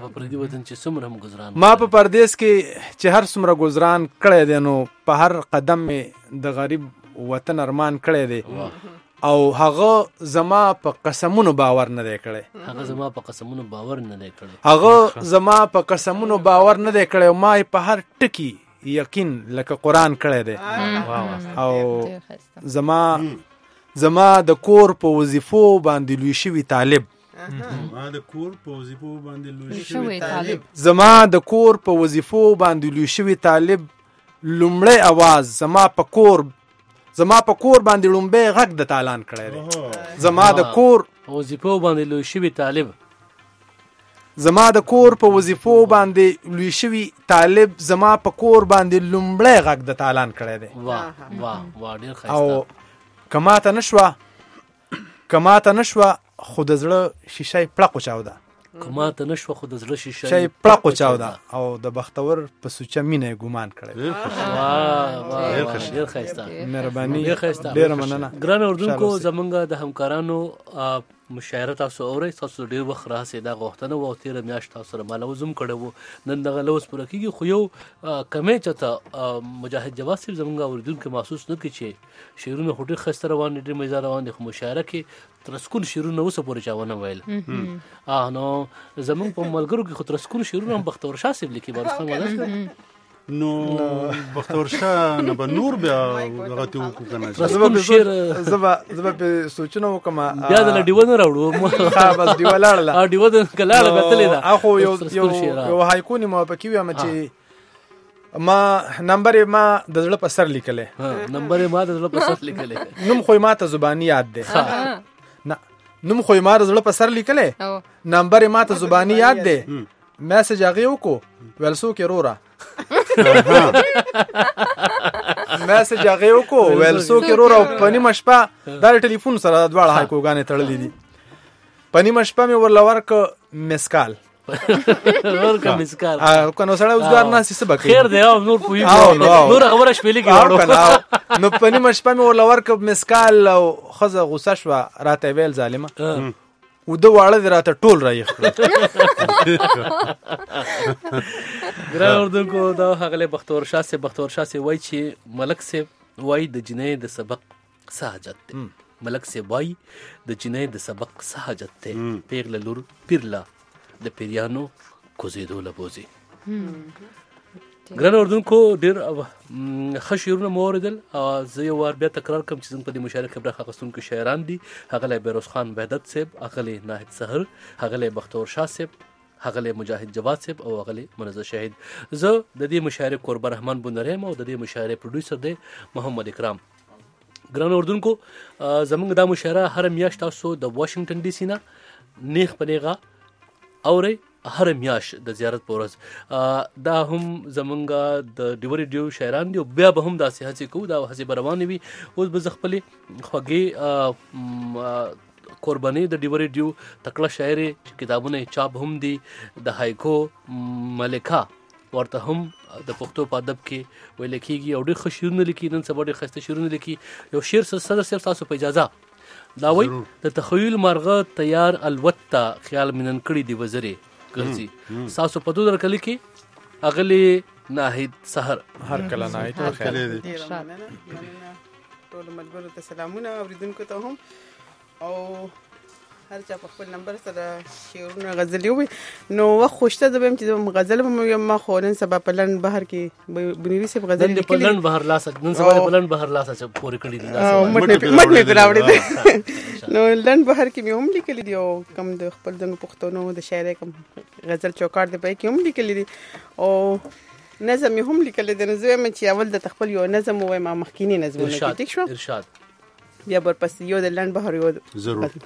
ما په پردیس کې چې هر څومره گزاران کړی دی. نو په هر قدم مې د غریب وطن ارمان کړی دی. او هغه زما په قسمونو باور نه دی کړی. او ما په هر ټکی یقین لکه قرآن کړی دی. او زما د کور په وظیفو باندې لوی شوی طالب. زما د کور په وظیفو باندې لوی شوی طالب. لومړی اواز زما په کور باندې لومبی غږ د تالان کړی دی. زما د کور په وظیفو باندې لوی شوی طالب. زما په کور باندې لومړی غږ د تالان کړی دی. او کماته نشوه خو د زړه شیشه پړقو چاوده. او د بختور په سوچه مینه ګمان کړی. ډېر ښایسته. مهرباني، ډېره مننه. ګران اردوونکو، زمونږ د همکارانو مشاعره تاسو اورئ تاسو ډېر وخت راځي دا غوښتنه و او تیره میاشت تاسو سره مالوز هم کړی و نن دغه لوز پوره کېږي خو یو کمې چېرته مجاهد جواد صاحب زموږ اورېدونکي محسوس نه کړي چې شعرونه خو ډېر ښایسته روان دي ډېر مزه روان دي خو مشاعره کې ترسکون شعرونه اوسه پورې چا ونه ویل نو زموږ په ملګرو کې خو ترسکون شعرونه هم بختور شاه صاحب لیکي بارس خان ولس نو بختور شاه نه به نور بیا هغه ته وکړو کنه ترسکون شعر زه به سوچونه وکم بیا د ډیوه نه راوړو ها بس ډیوه لاړه ډیوه د کلاړه غتلې ده اخو یو هایکونی مو پکې ویم چې ما نمبر ما د زړه په سر لیکلې نمبر ما د زړه په سر لیکلې نوم خو ما ته زبانی یاد دی نه نوم خو ما د زړه په سر لیکلې نمبر ما ته زبانی یاد دی میسج هغه وکړو ولسو کې رورا میسج هغه وکړو ولسو کې رورا په نیمه شپه دا ټلیفون سره دواړه هایکوګانې تړلې دي په نیمه شپه مې ورله ورکړ مسکال ورکه مسکال کنه سره اوسګار نه سي سبا خیر دی او نور پوي نور خبره شپېلې کې نو په نیمه شپه مې ورله ورکړ مسکال او خزه غوسه شو راته ویل ظالمه و د واړه راته ټول رايخ ګران اردوونکو دا هغه بختور شاه سي وای چې ملک سي وای د جنې د سبق سہاجت دی ملک سي وای د جنې د سبق سہاجت دی پیغله لور پیرلا د پیریانو کوزیدو لبوزي ګران اردوونکو ډېر ښه شعرونه مو واورېدل زه یو وار بیا تکرار کوم چې زموږ په دې مشاعره کې برخه اخیستونکي شاعران دي هغه بیروز خان وحدت صاحب هغه ناهید سحر هغه بختور شاه صاحب هغه مجاهد جواد صاحب او هغه منزه شهید زه د دې مشاعره قربان رحمان بونریم او د دې مشاعره پروډوسر دی محمد اکرام ګران اردوونکو زموږ دا مشاعره هر میاشت تاسو د واشنگټن ډي سي نه نیغ په نیغه اورئ هر میاش د زیارت په ورځ دا هم زمونږ د ډیو ریډیو شاعران دي بیا به هم داسې هڅې کوو دا هڅې به روانې وي اوس به زه خپلې خوږې قرباني د ډیو ریډیو تکړه شاعرې چې کتابونه یې چاپ هم دي د هایکو ملکه ورته هم د پښتو په ادب کې ویل کېږي او ډېر ښه شعرونه لیکي نن سبا ډېر ښایسته شعرونه لیکي یو شعر صرف تاسو په اجازه دا وایي د تخیل مرغه تیار الوته خیال مینن کړي دی وزرې ګرځي ساسو په دوه درکلي کې اغلی ناهید سحر هر کله ناهید خیر دې ټول ملګرو ته سلامونه اوریدونکو ته هم او هر چا په خپل نمبر سره شعرونه غزل وي نو وخت خوشته د بهم چې غزل به ما خو نن سبا په لند بهر کې بنيري سي غزل لیکلي په لند بهر لاس نن سبا په لند بهر لاس چې پورې کړی دي مټ مې راوړې نو لند بهر کې مې هم لیکلي دي او کم د خپل د پښتونو د شاعرۍ کم غزل چوکاټ دی په کې هم لیکلي دي او نظم هم لیکلي دي نو زه مې چې اول د خپل یو نظم وای ما مخکینی نظمونه کې ټیک شو ارشاد بیا ورپسې یو د لند بهر یو ضرور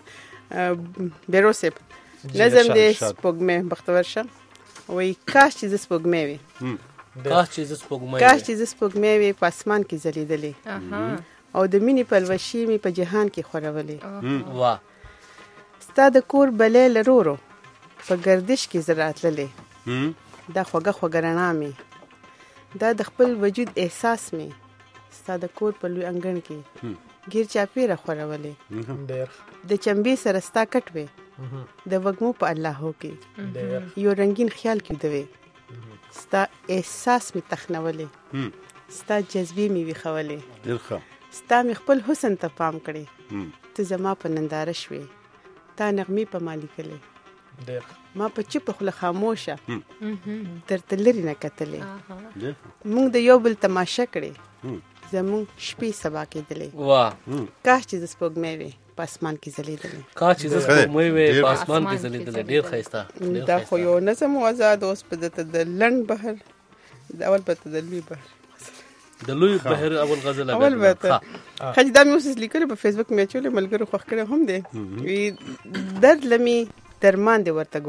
بیروسب نظم دې سپوږمۍ بختور شه وای کاش چې سپوږمۍ وي کاش چې سپوږمۍ وي په اسمان کې ځلېدلې او د مینې پلوشي مې په جهان کې خورولې واه ستا د کور بلې لرورو په گردش کې زرات للې دا خوږه رڼا مې دا د خپل وجود احساس مې ستا د کور په لوی انګړ کې ګیر چاپیره خورولې د چمبې سره ستا کټ وې د وږمو په اللهو کې یو رنگین خیال کې دوي ستا احساس می تخنولې ستا جذبې می ویخولې ستا می خپل حسن ته پام کړې ته زما په ننداره شوې تا نغمې په مالی کړې ما په چپ خوله خاموشه درته لري نه کتلې مونږ د یو بل تماشه کړې زمون شپې سبا کېدلې واه کاش چې سپوږمۍ وي په اسمان کې ځلېدلې کاش چې سپوږمۍ وي په اسمان کې ځلېدلې ډېر ښایسته دا خو یو نظم آزاد اوس په د لند بهر د اول په د لوی بهر د لوی بهر اول غزل اول به خج دا مې اوس لیکل په فیسبوک مې چولې ملګرو خوښ کړه هم دی وی درد لمي درمان دی ورته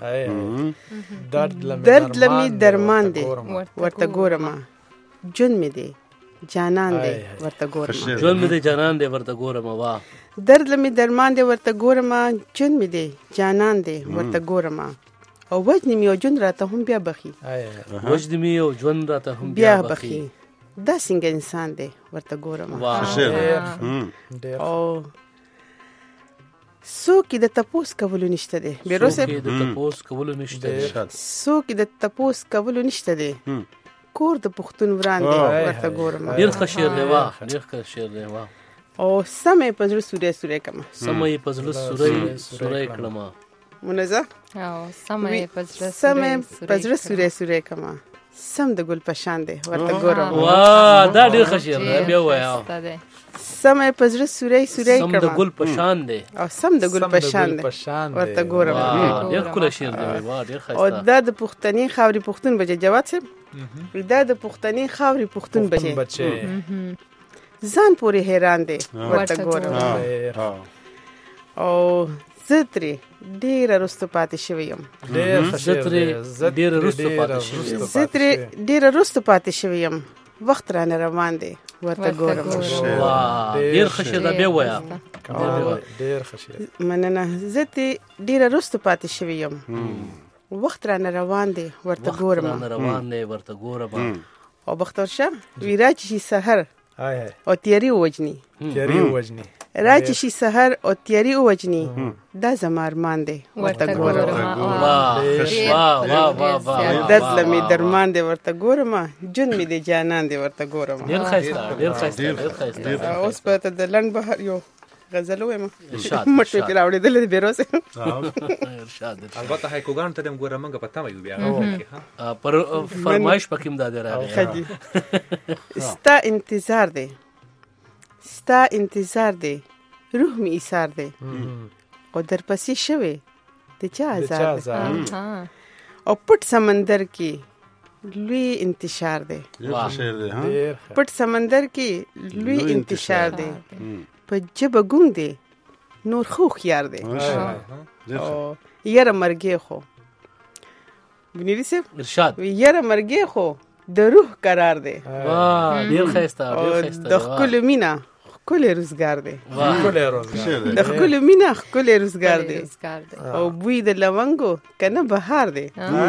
ګورم درد لمي درمان دی ورته ګورم جون مې دی جانان دی ورته ګورم جون مې دی جانان دی ورته ګورم واه درد لمي درمان دی ورته ګورم جون مې دی جانان دی ورته ګورم او وجد مې او جون راته هم بیا بخي وجد مې او جون راته هم بیا بخي دا څنګه انسان دی ورته ګورم واه او څوک د تپوس کولو نشته دی بیروسه څوک د تپوس کولو نشته دی څوک د تپوس کولو نشته دی کور د پښتون وړاندې ورته ګورم ډیر ښه شعر دی واه ډیر ښه شعر دی واه او سمې په زړه سورې سورې کما سمې په زړه سورې کړم منزه او سمې په زړه سورې سورې کما سم د ګل پشان دی ورته ګورم واه دا ډیر ښه شعر دی بیا وایا سمې په زړه سورې سورې سم د ګل پشان دی او سم د ګل پشان دی ورته ګورم ډیر ښه شعر دی واه ډیر ښه او دا د پښتني خاوري پښتون بچي جواد صاحب دا د پښتني خاوري پښتون بچي ځان پورې حیران دی ورته ګورم او زتري ډیر رستو پاتې شوی یم ډیر رستو پاتې شوی یم وخت رانه روان دی ورته ګورم ډیر ښه شعر دی بیا وایا ډیر ښه شعر مننه زتي ډیر رستو پاتې شوی یم وخت رانه روان دی ورته ګورم او بختور شه ویراج شي سحر او تیاری وجنی راج شي سحر او تیاری وجنی دا زما ارمان دی ورته ګورم درد لمي درمان دی ورته ګورم جون می دی جانان دی ورته ګورم ډیر ښایسته اوس په ته د لنډ بهر یو غزل وایم مټ په راوړې دل بیروسه ارشاد البته هایکوګان ته دم ګورم موږ پته مې بیا پر فرمایش پکیم دا راغی ستا انتظار دی روح می ایثار دی او در پسې شوی د چا آزاد او پټ سمندر کې لوی انتشار دی پټ سمندر کې لوی انتشار دی په جبه ګونګ دی نور خو خيار دی او یاره مرګي خو بنيري سه ارشاد یاره مرګي خو د روح قرار دی واه ډیر ښایسته د خپل مینا خپل روزګار دی د خپل مینا خپل روزګار دی او بوی د لونګو کنه بهار دی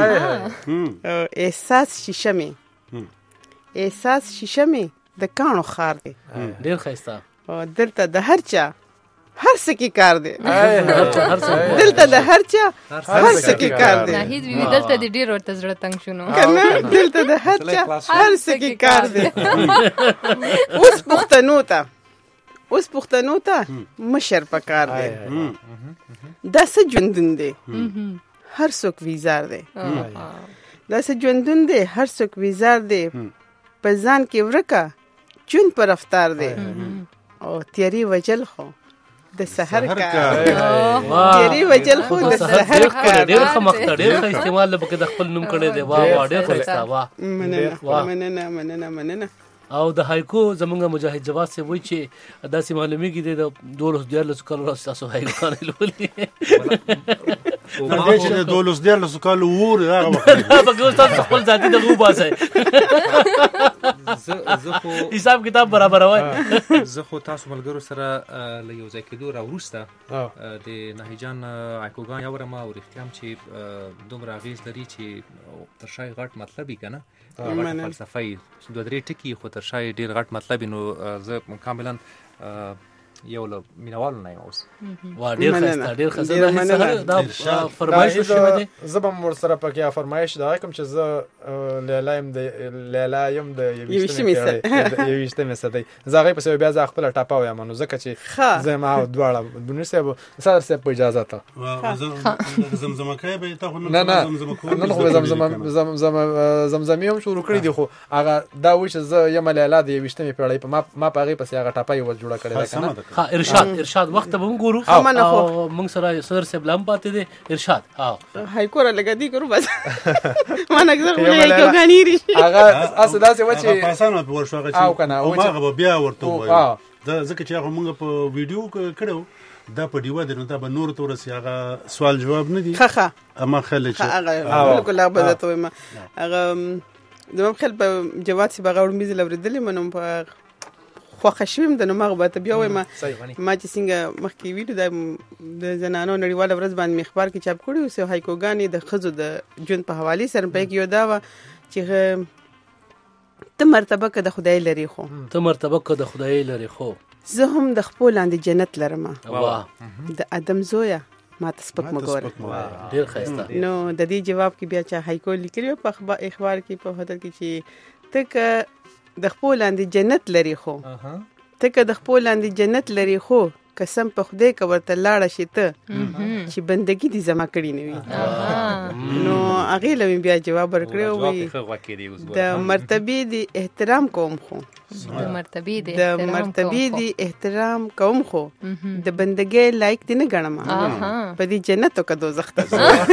احساس شیشمه د کانو خار دی ډیر ښایسته او دلته د هر چا هر څه کې کار دی دلته د هر چا هر څه کې کار دی ناهید وی دلته د ډیر ورته زړه تنگ شونو کنه دلته د هر چا هر څه کې کار دی اوس پښتنو ته مشر پکار دی دا څه ژوندون دی هر څوک ویزار دی دا څه ژوندون دی هر څوک ویزار دی په ځان کې ورکا چون پر رفتار دی او تیاری وجل خو د سحر کار تیاری وجل خو د سحر کار ډیر ښه مخته ډیر ښه استعمال لپاره د خپل نوم کړی دی واه ډیر ښه واه مننه او د هایکو زمونږ مجاهد جواد سے وای چې داسې معلومیږي د 12 کال راس تاسو هایکان لولي نه چې 12 کال ور هغه تاسو خپل ذاتی دغه باسه زه خو حساب کتاب برابر وای زه خو تاسو ملګرو سره له یو ځای کېدو راوروسته د نهیجان هایکوګان یورم او رښتیام چې دومره اغیز لري چې تر شای غټ مطلبي کنه فلسفي دوه درې ټکي خو تر شای ډیر غټ مطلب نو زه کاملا یو له مینوالو نه اوس وا ډیر خسته دا فرمایش شوی دی زبم ور سره پکې فرمایش دا کوم چې زه لیلایم د یوشته مې زغې په سبب بیا ز خپل ټاپاو یم نو زکه چې زه ما دواړه بنور صاحب سره سره په اجازه ته زمزمه به ته نه خو زمزمیم شروع کړی دی خو هغه دا و چې زه یم لیلا د یوشته مې پیړې په ما پاغه پسې هغه ټاپای و جوړه کړی ده ها ارشاد وخت به موږ ګورو او موږ سره صدر صاحب لام پاتې دي ارشاد ها هایکور لګادي ګورو بس ما نه ګورم یو غنیری هغه اصل داسې و چې پاسانو په ورشو هغه او کنه او هغه بیا ورته وایي دا ځکه چې هغه موږ په ویډیو کړو دا په دیوه د نو دا به نور تورسي هغه سوال جواب نه دي خخه اما خل چې هغه بالکل هغه بدته ما هغه زموږ خل په جواد سی بغاور میز لوردلې منم په خوښ شوم د نو مغه ته بیا وایم ما چې څنګه مخکې ویډیو د زنانو نړیواله ورځ باندې مخبار کې چاپ کړی او سه هایکوګانی د خزو د جون په حواله سره په یو دا و چې ته مرتبه که د خدای لري خو زه هم د خپل لاندې جنت لرم واه د ادم زویا ما ته سپک مګور ډیر ښایسته نو د دې جواب کې بیا چا هایکو لیکلی په اخبار کې په هدر کې چې تک د خپل لاندې جنت لري خو تک د خپل لاندې جنت لري خو قسم په خدای کا ورته لاړه شي ته چې بندګي دي زما کړی نه وي نو هغه لوي بیا جواب ورکړو وي د مرتبه دي احترام کوم خو د مرتبه دي احترام کوم خو د بندګۍ لایق دي نه ګڼم په دې جنت او که دوزخ ته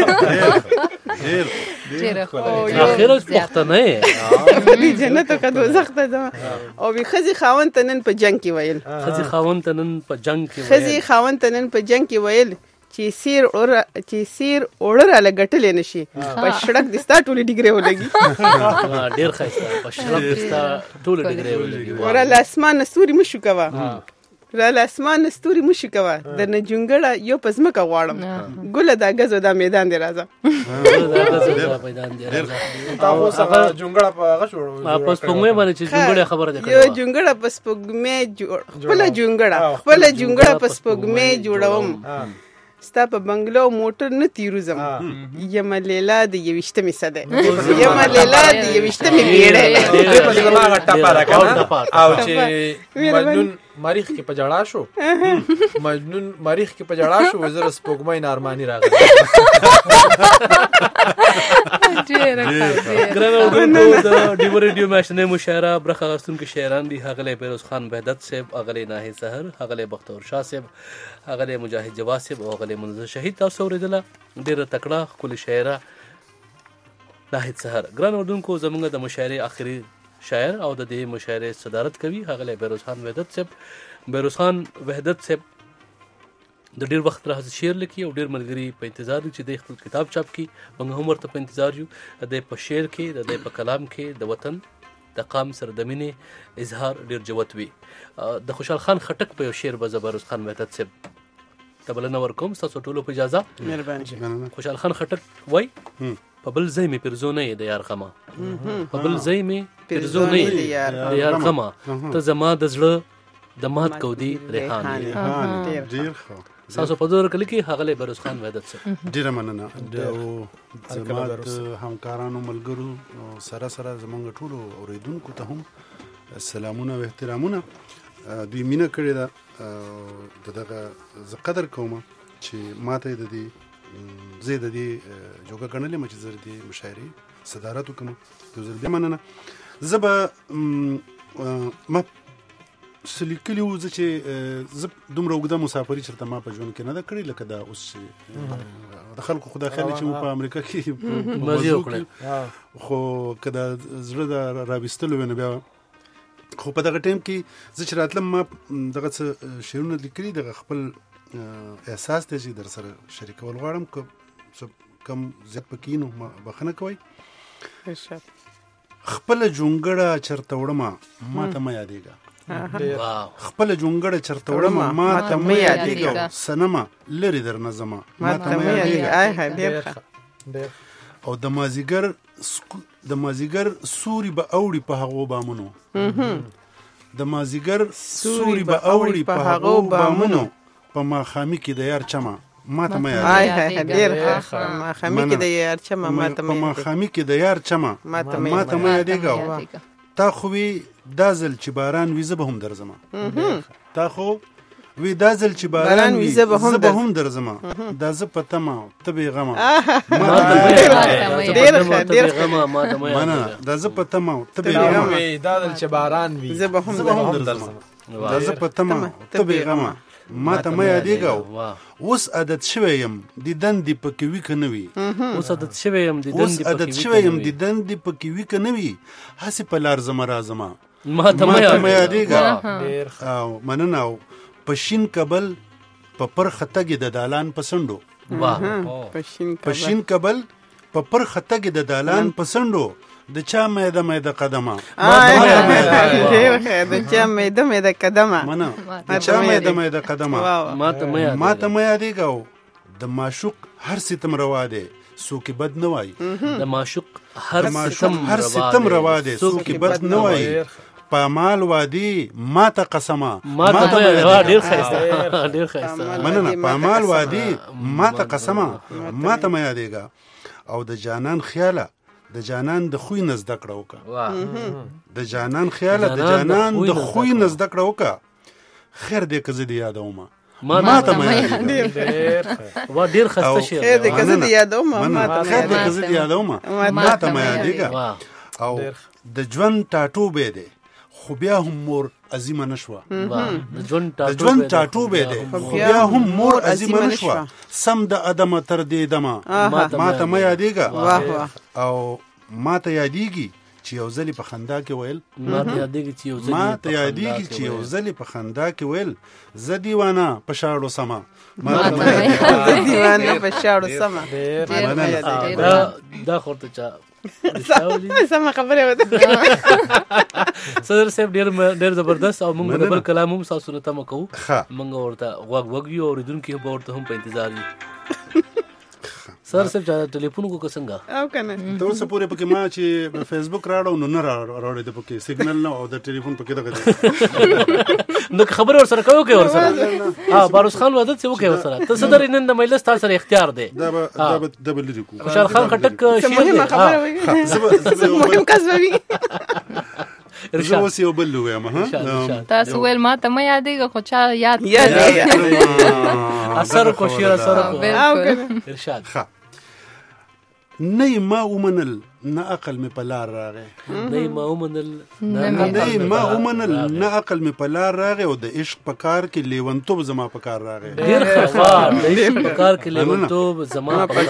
ډیر اخر پښتنه په دې جنت او که دوزخ ته او وی خزي خاون تنن په جنگ کې ویل خزي خاون تنن په جنگ کې ویل چې سیر اورا لګټل نشي په شړک د ستا ټولې ډیګري ولګي ډیر ښایسته په شړک د ستا ټولې ډیګري ولګي ورا لاسمان ستوري مشو کوا درنه جونګړه یو پزمکه غواړم ګله دا غزو دا میدان دی راځه تاسو هغه جونګړه په هغه شو پس پومې باندې چې جونګړه خبره ده یو جونګړه پس پومې خپل جونګړه پس پومې جوړوم ستا په بنگلو موټر نه تیروزم یم لیلا د یوشتمې صده یم لیلا د یوشتمې بیړه په دغه ټاپا راکړه او چې مجنون مریخ کې پجړا شو وزر سپوږمۍ نارمانی راغله ګرانو د ډیو ریډیو ماشنه مشاعره برخه غستون کې شاعران دي هغه پیروز خان وحدت صاحب هغه ناهید سحر هغه بختور شاه صاحب هغه مجاهد جواد صاحب او هغه منظر شهید تاسو اوریدله ډیره تکړه کل شاعره ناهید سحر ګرانو دونکو زمونږ د مشاعره اخري شاعر او د دې مشاعره صدارت کوي هغه بیروز خان وحدت صاحب د ډیر وخت راځي شعر لیکي او ډیر ملګری په انتظار دي چې د خپل کتاب چاپ کړي موږ هم ورته په انتظار یو د په شعر کې د په کلام کې د وطن د قام سره د مینې اظهار ډیر جوت وي د خوشحال خان خټک په یو شعر به بیروز خان وحدت صاحب تبلنه ورکوم تاسو ټولو په اجازه مهرباني خوشحال خان خټک وای په بل ځای مې پرزونه د یار غما په بل ځای مې پرزونه د یار غما ته زما د زړه د مات کودي ریحان ډیر ښه تاسو په دور کې هغه بیروز خان وحدت صاحب ډیر مننه او زما د همکارانو ملګرو سره زمونږ ټولو اوریدونکو ته هم سلامونه او احترامونه دوی مینه کړې ده دغه زه قدر کوم چې ماته د دې زه د دې جوګه ګڼلې چې زه د مشاعرې صدارت وکم د زه دې مننه زه به ما سلیکلی و چې زه دومره اوږده مسافري چېرته ما په ژوند کې نه ده کړې لکه دا اوس چې د خلکو خدای خیر چې مو په امریکا کې خو که د زړه د راویستلو وي نو بیا خو په دغه ټایم کې زه چې راتلم ما دغه څه شعرونه لیکلي دغه خپل احساس دی چې در سره شریکول غواړم که کم زیات پکې نو بخښنه کوئ خپله جونګړه چېرته وړمه ما ته مه یادېږه خپله جونګړه چېرته وړمه ما ته مه یادېږه صنمه لرې درنه ځمه ما ته مه یادېږه او د مازیګر سوري به اوړي په هغو بامونو د مازیګر سوري به اوړي په هغو بامونو په ماښامي کې د یار چمه ما ته مه یادېږه په ماښامي کې د یار چمه ما ته مه یادېږه تا خو وی دا ځل چې باران وي زه به هم درځمه تا خو وی دا ځل چې باران وي زه به هم درځمه دا زه په تمه ته بېغمه دا زه په تمه ته بېغمه دا ځل چې باران وي زه به هم درځمه دا زه په تمه ته بېغمه ما ته مه یادېږه اوس عادت شوی یم د دندې پکې وي که نه وي اوس عادت شوی یم د دندې پکې وي که نه وي هسې په لار زمه راځمه ما ته مه یادېږه مننه او په شین کبل په پرخه تګې د دالان په څنډو په شین کبل په پرخه تګې د دالان په څنډو د چا میده قدمه د چا میده قدمه د چا میده قدمه ما ته مه یادېږه د معشوق هر ستم روا دی څوک بد نه وایي د معشوق هر ستم روا دی څوک بد نه وایي پامال وادي ماته قسمه ډیر ښایسته مننه پامال وادي ماته قسمه ماته مې یادېږه او د جانان خیاله د جانان د خوی نزد کړه وکا د جانان خیاله د جانان د خوی نزد کړه وکا خیر دې کزه دی یادومه ماته مې ډیر خسته شي خیر دې کزه دی یادومه ماته مې یادېږه او د ژوند ټاټو به دی خو بیا هم مور عظیمه نشوه د ژوند ټاټو به دی خو بیا هم مور عظیمه نشوه سم د ادمه تر دې دمه ماته مې یادېږه او ماته یادېږي چې یو ځلې په خندا کې ویل ماته یادېږي چې یو ځلې په خندا کې ویل زه دیوانه په شاړو سما دیوانه په شاړو سما دا خورته چا سم خبره وته صدر صاحب ډیر زبردست او موږ د بل کلام هم تاسو ته تم کوو موږ ورته وګیو اوریدونکو به ورته هم په انتظار یو سر صاحب چا ټلیفون کو څنګه او کنه ته اوس پورې پکې ما چې فیسبوک راړو نو نه راوړې د پکې سیګنل نه او د ټلیفون پکې دغه نو خبر ور سره کوو کې ور سره باروس خان عادت څه وکي ور سره ته صدر نن د مجلس تاسو سره اختیار دی دا بل لري کو خوشحال خان خټک مهمه خبره وایي مهم کس وایي زه اوس یو بل وایم تاسو ول ما ته مې یادېږي خو چا یاد اثر کو شیر اثر کو ارشاد نه ما ومنل نه عقل می په لار راغی نه ما ومنل نه عقل می په لار راغی او د عشق په کار کې لیونتوب زما په کار راغی ډیر خفار د عشق په کار کې لیونتوب زما په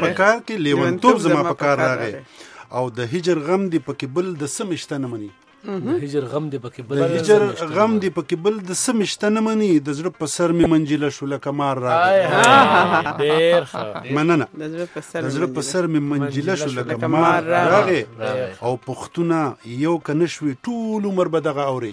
کار راغی او د هجر غم دی پکې بل د سمشته نه مني هجر غم دی پکې بل د سمشته نه مني د زړه په سر می منجله شو لکه مار راغی ډیر مننه د زړه په سر می منجله شو لکه مار راغی او پښتونه یو کنشوي ټول عمر به دغه اوري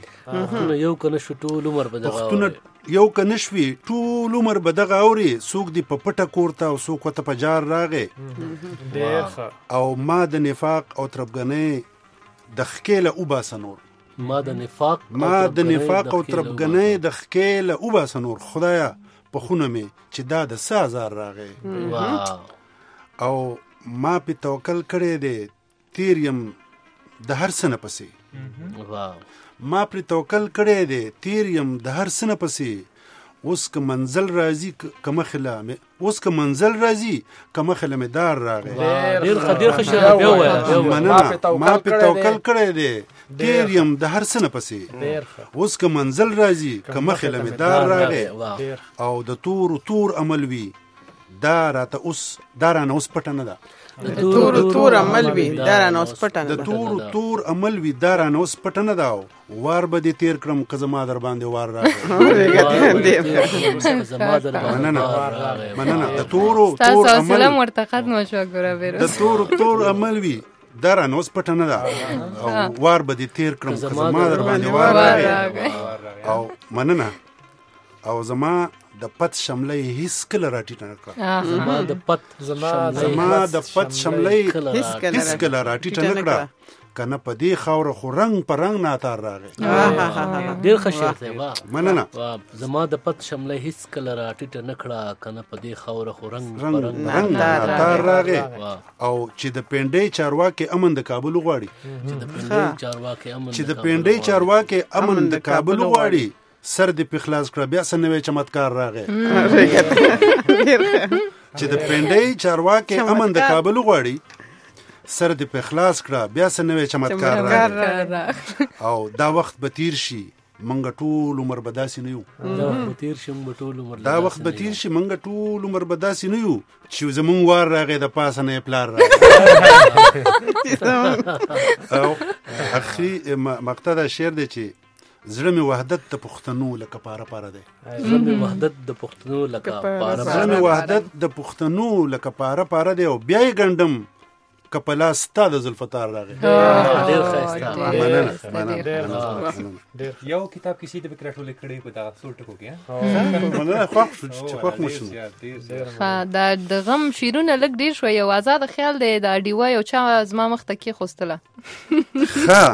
څوک دی په پټه کورته او څوک ته په جار راغی او ما د نفاق او تربګنۍ د خکېله وباسه نور ما د نفاق او تربګنۍ د خکېله وباسه نور خدایا په خونه مې چې دا د 1000 راغی او ما په توکل کړی دی تیر يم د هر سنه پسې اوس که منزل راځي کمه خله مې دار راغی ډیر خشره به وای ما په توکل کړی دی تیر يم د هر سنه پسې اوس که منزل راځي کمه خله مې دار راغی او د تور عمل وی دا رانه اوس پټه نه ده د تور عمل وی دارانه اوس پټه نه ده وار به دې تیر کړم که زما در باندې وار راغی مننه د تور عمل وی دارانه اوس پټه نه ده او وار به دې تیر کړم که زما در باندې وار راغی او مننه او زما د پت شملې هیڅ کله راټیټه نه کړه زما د پت شملې هیڅ کله راټیټه نه کړه کنه په دې خاور خو رنگ پر رنگ ناتار راغی ډیر خشیر دی مننه زما د پت شملې هیڅ کله راټیټه نه کړه کنه په دې خاور خو رنگ پر رنگ ناتار راغی او چې د پنډې چارواکي امن د کابل غواړي سر دې په خلاص کړه بیا سنوي چمتکار راغی چې د پنډې چارواکي امن د کابل غواړي سر دې په خلاص کړه بیا سنوي چمتکار راغی او دا وخت به تیر شي منګ ټول عمر بداسي نه یو چې زمون وار راغی د پاسه نه پلار راغی او اخري مقطع دا شعر دی چې زړه می وحدت د پښتنو لکه پاره دی زړه می وحدت د پښتنو لکه پاره دی او بیا یې ګندم کپلا ستا د زلفطار راغی ډېر ښایسته یو کتاب کې سیده فکر ټول کړي په دا څو ټکو کې مننه خوښ شو چې خوښ مو شو دا د غم شیرونه لږ ډیر شو یو آزاد خیال دی دا ډیوا یو چا زما مخ ته کې خوستله ها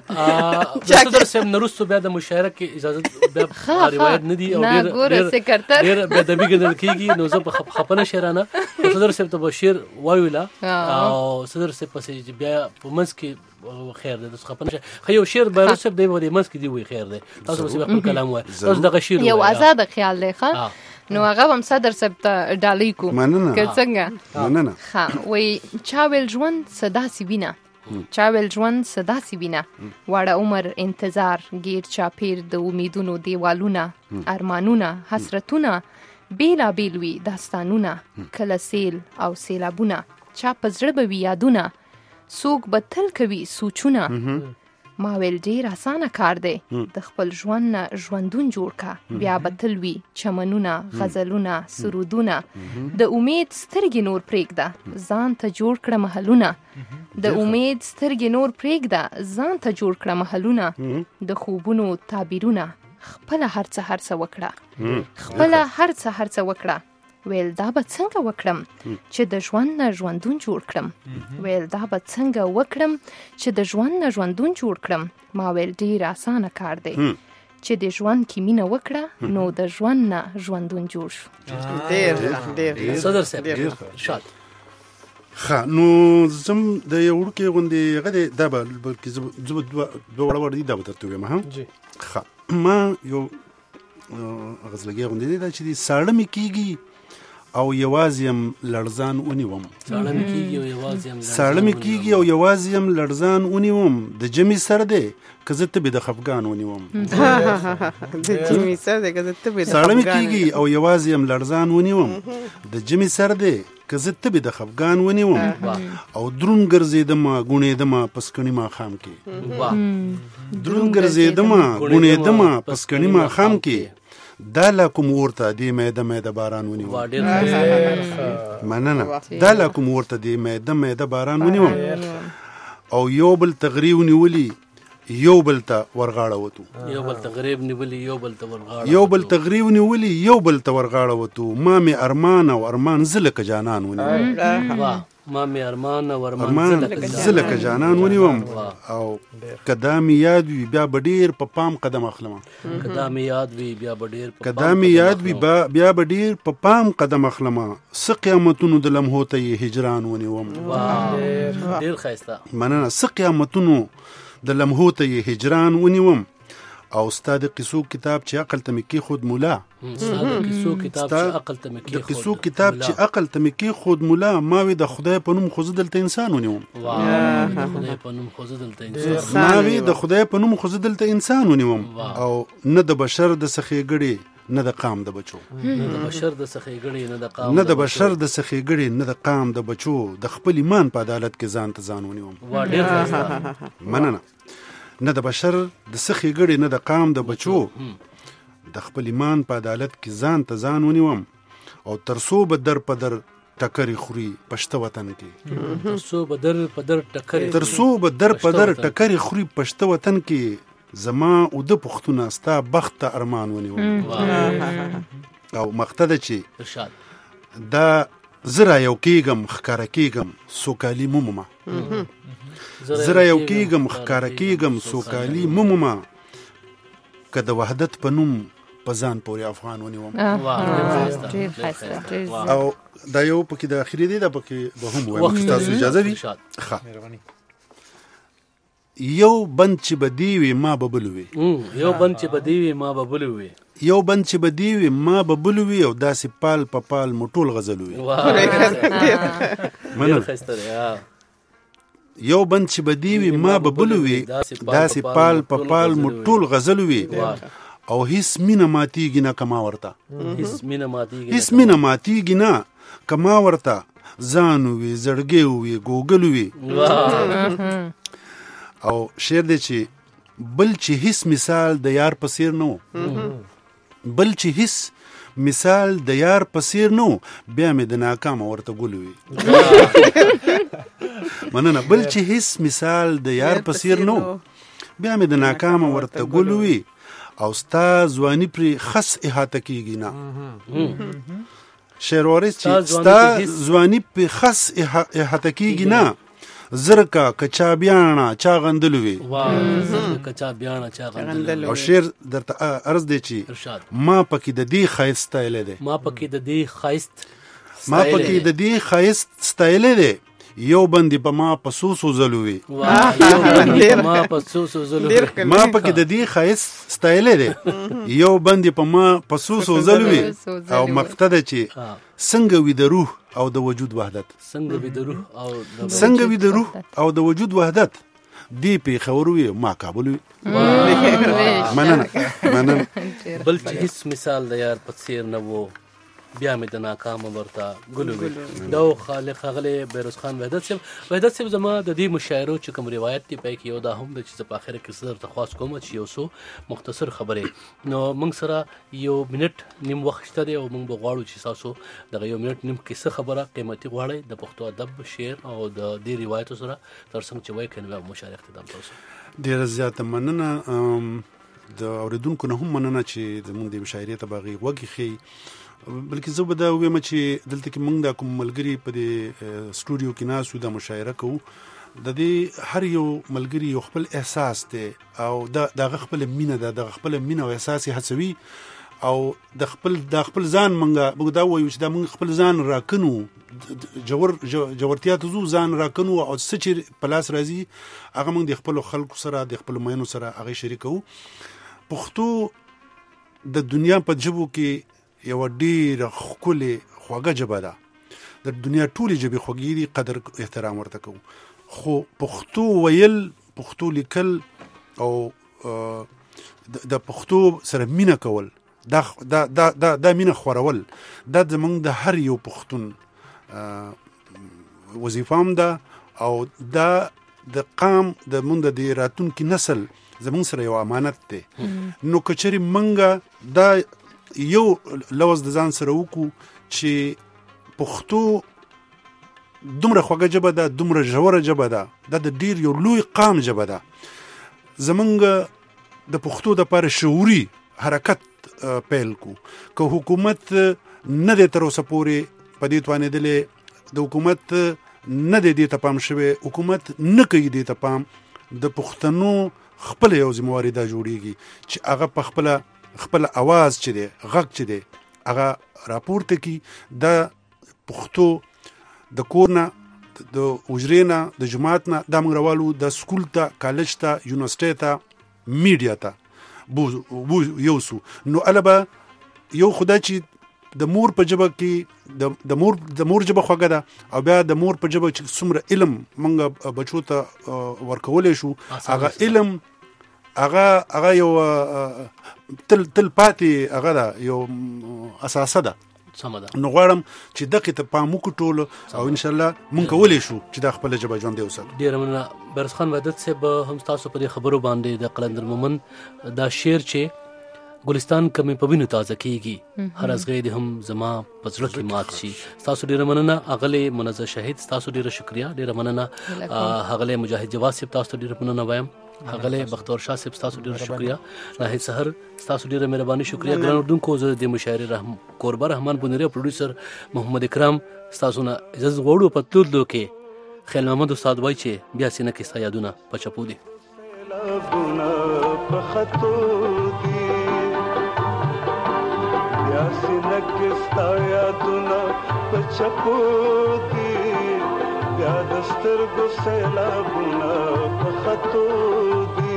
صدر صاحب نرستو بیا د مشاعره کې اجازه بیا روایت نه دی او ډېر بیا د بیګنل کېږي نو زه په خپنه شعرانه صدر صاحب ته بشیر وایولا او صدر صاحب پسې بیا په منځ کې خیر ده خپنه خو یو شعر بیروس صاحب دی ولې منځ کې دی وی خیر ده تاسو به خپل کلام وای تاسو دغه شعر یو آزاد خیال دی ښه نو هغه هم صدر صاحب ته ډالۍ کو که څنګه مننه ها وای چا ویل ژوند صدا سی وینا چا ویل ژوند صدا سی وینا واړه عمر انتظار غیر چاپیر د امیدونو دیوالونه ارمانونه حسرتونه بیلا بیلوي داستانونه کله سیل او سیلابونه چا په زړه به وي یادونه څوک به تل کوي سوچونه ما ویل ډېر اسانه کار دی د خپل ژوند نه ژوندون جوړ کا بیا به تل وي چمنونه غزلونه سرودونه د امید سترګې نور پرېږده ځان ته جوړ کړه محلونه د امید سترګې نور پرېږده ځان ته جوړ کړه محلونه د خوبونو تعبیرونه خپله هر څه وکړه خپله هر څه وکړه ویل دا به څنګه وکړم چې د ژوند نه ژوندون جوړ کړم ویل دا به څنګه وکړم چې د ژوند نه ژوندون جوړ کړم ما ویل ډېر اسانه کار دی چې د ژوند کې مینه وکړه نو د ژوند نه ژوندون جوړ شو ډېر صدر صاحب شاد ښه نو زم د یو وړوکې غوندې هغه دی دا به بلکې زه دوه وړه دي دا به درته ووایم ها ښه ما یو غزلګۍ غوندې دی دا چې دي ساړه مې کېږي او یوازې یم لړزان ونیوم ساړه مې کېږي او یوازې یم لړزان ونیوم د جمعې سر دی که زه تبې د خفګان ونیوم ساړه مې کېږي او یوازې یم لړزان ونیوم د جمعې سر دی که زه تبې د خفګان ونیوم او درون ګرځېدمه ګوڼېدمه په سکڼي ماښام کې درون ګرځېدمه ګوڼېدمه په سکڼي ماښام کې دا لا کوم ورته دی میده باران ونیوم مننه دا لا کوم ورته دی میده باران ونیوم او یو بل تغریب نیولی یو بل ته ورغاړه وته یو بل تغریب نیولی یو بل ته ورغاړه وته ما می ارمان او ارمان زلک جانان ونیوم ما می ارمان او ارمان زلک جانان ونیوم او قدامي یاد وی بیا بډیر په پام قدم اخلم قدامي یاد وی بیا بډیر په پام قدم اخلم س قیامتونو د لمحو ته هجران ونیوم ډیر خیسته مننه س قیامتونو د لمحو ته هجران ونیوم او استاد قصو کتاب چې عقل ته مکی خود مولا قصو کتاب چې عقل ته مکی خود مولا ما وی د خدای په نوم خو دلته انسان ونیوم ما وی د خدای په نوم خو دلته انسان ونیوم او نه د بشر د سخی ګړي نه د قام د بچو نه د بشر د سخی ګړي نه د قام د بچو د خپل ایمان په عدالت کې ځان ته ځان ونیوم مننه نه د بشر د سخی ګړي نه د قام د بچو د خپل ایمان په عدالت کې ځان ته ځان ونیوم او ترسو به در په در ټکرې خوري پښته وطن کې ترسو به در په در ټکرې خوري پښته وطن کې زما او د پښتون استا بخت ارمان ونیوم او مقتده چې دا زرا یو کېږم ښکاره کېږم سوکالي مومه زرا یو کېږم ښکاره کېږم سوکالي مومه که د وحدت په نوم په ځان پورې افغان ونیوم او دا یو پکې د اخري دی دا پکې به هم وایم تاسو اجازه وي یو بند چې بدی وي ما ببل وي یو بند چې بدی وي ما ببل وي او داسې پال په پال مټول غزل وي یو بند چې بدی وي ما ببل وي داسې پال په پال مټول غزل وي او هیڅ مینه ماتیږي نه کما ورته هیڅ مینه ماتیږي نه کما ورته ځان وي زړګي وي ګوګل وي او شعر دی چې بل چې هیڅ مثال د یار په څیر نه و بل چې هیڅ مثال د یار په څیر نو بیا مې د ناکامه ورته ګل وي مننه بل چې هیڅ مثال د یار په څیر نو بیا مې د ناکامه ورته ګل وي او ستا ځواني پرې خس احاطه کېږي نه شعر وارث چې ستا ځواني پرې خس احاطه کېږي نه زرکا کچا بیانا چا غندل وی کچا بیانا چا غندل او شعر درته عرض دی چې ما پکې د دې خایست ستایل دی ما پکې د دې خایست ستایل دی یو بندي په ما پسوسو زلوي ما پکې د دې خایست ستایل دی یو بندي په ما پسوسو زلوي او مقتده چې څنګه وي د روح او د وجود وحدت څنګه وي د روح او د وجود وحدت دی په خوروي ما کابل وي مننه بل چې هیڅ مثال د یار په څیر نه وو بیا مې د ناکامه ورته ګل وي دا خالق غلې بیروز خان وحدت صاحب زما د دې مشاعرو چې کوم روایت دی په کې یو دا هم د چې په اخر کې صدر تخواس کوم چې یو سو مختصر خبره نو موږ سره یو منټ نیم وخت شته دی او موږ بغواړو چې تاسو دغه یو منټ نیم کې څه خبره قیمتي غواړي د پښتو ادب شعر او د دې روایتو سره تر څنګ چې وایي کنه مشاعره اختتام تاسو ډیر زیات مننه د اوریدونکو نه هم مننه چې زموږ د مشاعرې ته باغي وګي خي بلکې زه به دا وایم چې دلته کې موږ د کوم ملګري په دې سټوډیو کې ناسو د مشاعره کوو د دې هر یو ملګري یو خپل احساس دی او د خپل مینه ده د خپل مینه او احساس هڅوي او د خپل ځان موږ دا وایو چې دا موږ خپل ځان راکنو جوړتیا ته ځان راکنو او څه چې په لاس راځي هغه موږ د خپل خلکو سره د خپل مینو سره هغه شریکو پښتو د دنیا په جبو کې یو ډیر ښکلې خوږه ژبه ده د دنیا ټولې ژبې خوږې دي قدر احترام ورته کوو خو پښتو ویل پښتو لیکل او د پښتو سره مینه کول دا مینه خورول دا زموږ د هر یو پښتون وظیفه هم ده او دا د قام د مونږ د راتلونکي نسل زموږ سره یو امانت دی نو کچري منګه دا یو لوز د ځان سره وکړو چې پښتو دومره خوږه ژبه ده دومره ژوره ژبه ده دا د ډیر یو لوی قام ژبه ده زمونږ د پښتو دپاره شعوري حرکت پیل کو که حکومت نه دی تر اوسه پورې په دې توانېدلی د حکومت نه دی دې ته پام شوی حکومت نه کوي دې ته پام د پښتنو خپله یو ذمواري دا جوړیږي چې هغه په خپل اواز چې دی غږ چې دی هغه راپورته کی د پښتو د کور نه د حجرې نه د جماعت نه دا موږ راوالو د سکول ته کالج ته یونیورسټۍ ته میډیا ته یوسو نو البه یو خدای چې د مور په ژبه کې د مور ژبه خوږه ده او بیا د مور په ژبه چې څومره علم موږ بچو ته ورکولی شو هغه علم هغه یو تل پاتې هغه ده یو اساسه ده نو غواړم چې دقیقه ته پام وکړو ټول او ان شاء الله مونږ کولی شو چې دا خپل ژبه ژوندۍ وساتو ډیره مننه بیروز خان وحدت صاحب هم تاسو په دې خبرو باندې د قلندر مومن دا شعر چې ګلستان کمې په وینو تازه کیږي هر ازغې دې هم زما په زړه کې مات شي تاسو ډیره مننه اغله منزه شهید تاسو ډیره شکریا ډیره مننه اغله مجاهد جواد صاحب تاسو ډیره مننه وایم اغله بختور شاه صاحب تاسو ډیره شکریا ناهید سحر تاسو ډیره مهرباني شکریا ګران اردوونکو زه د مشاعر قربا رحمان بنری پروډوسر محمد اکرام تاسو نه اجازه غوړو په تللو کې خیل محمد استاد وای چې بیا سینه کې ستا یادونه پچپو دي ستا یادونه په چپو دي بیا د سترګو سیلابونه په خطو دي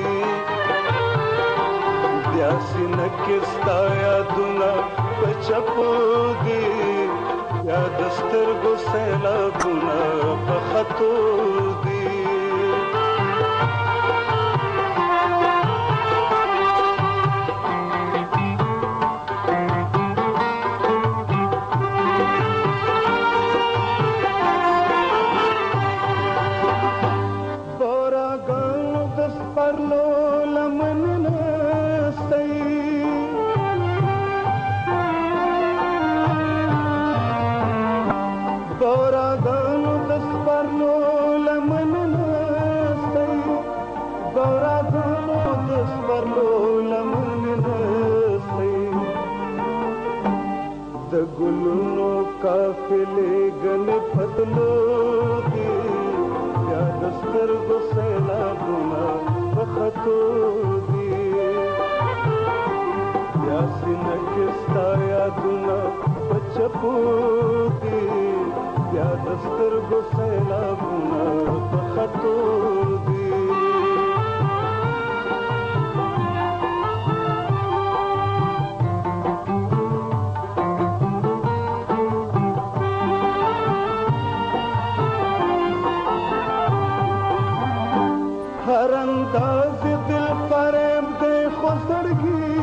بیا سینه کې ستا یادونه په چپو دي بیا د سترګو سیلابونه په خطو دي پارلو لمن نسي د ګلونو قافلې غنې پتلو دي بیا د سترګو سیلابونه په خطو دي بیا سینه کې ستا یادونه په چپو دي بیا د سترګو سیلابونه په خطو دي هر انداز دل فریب دے خو زړګي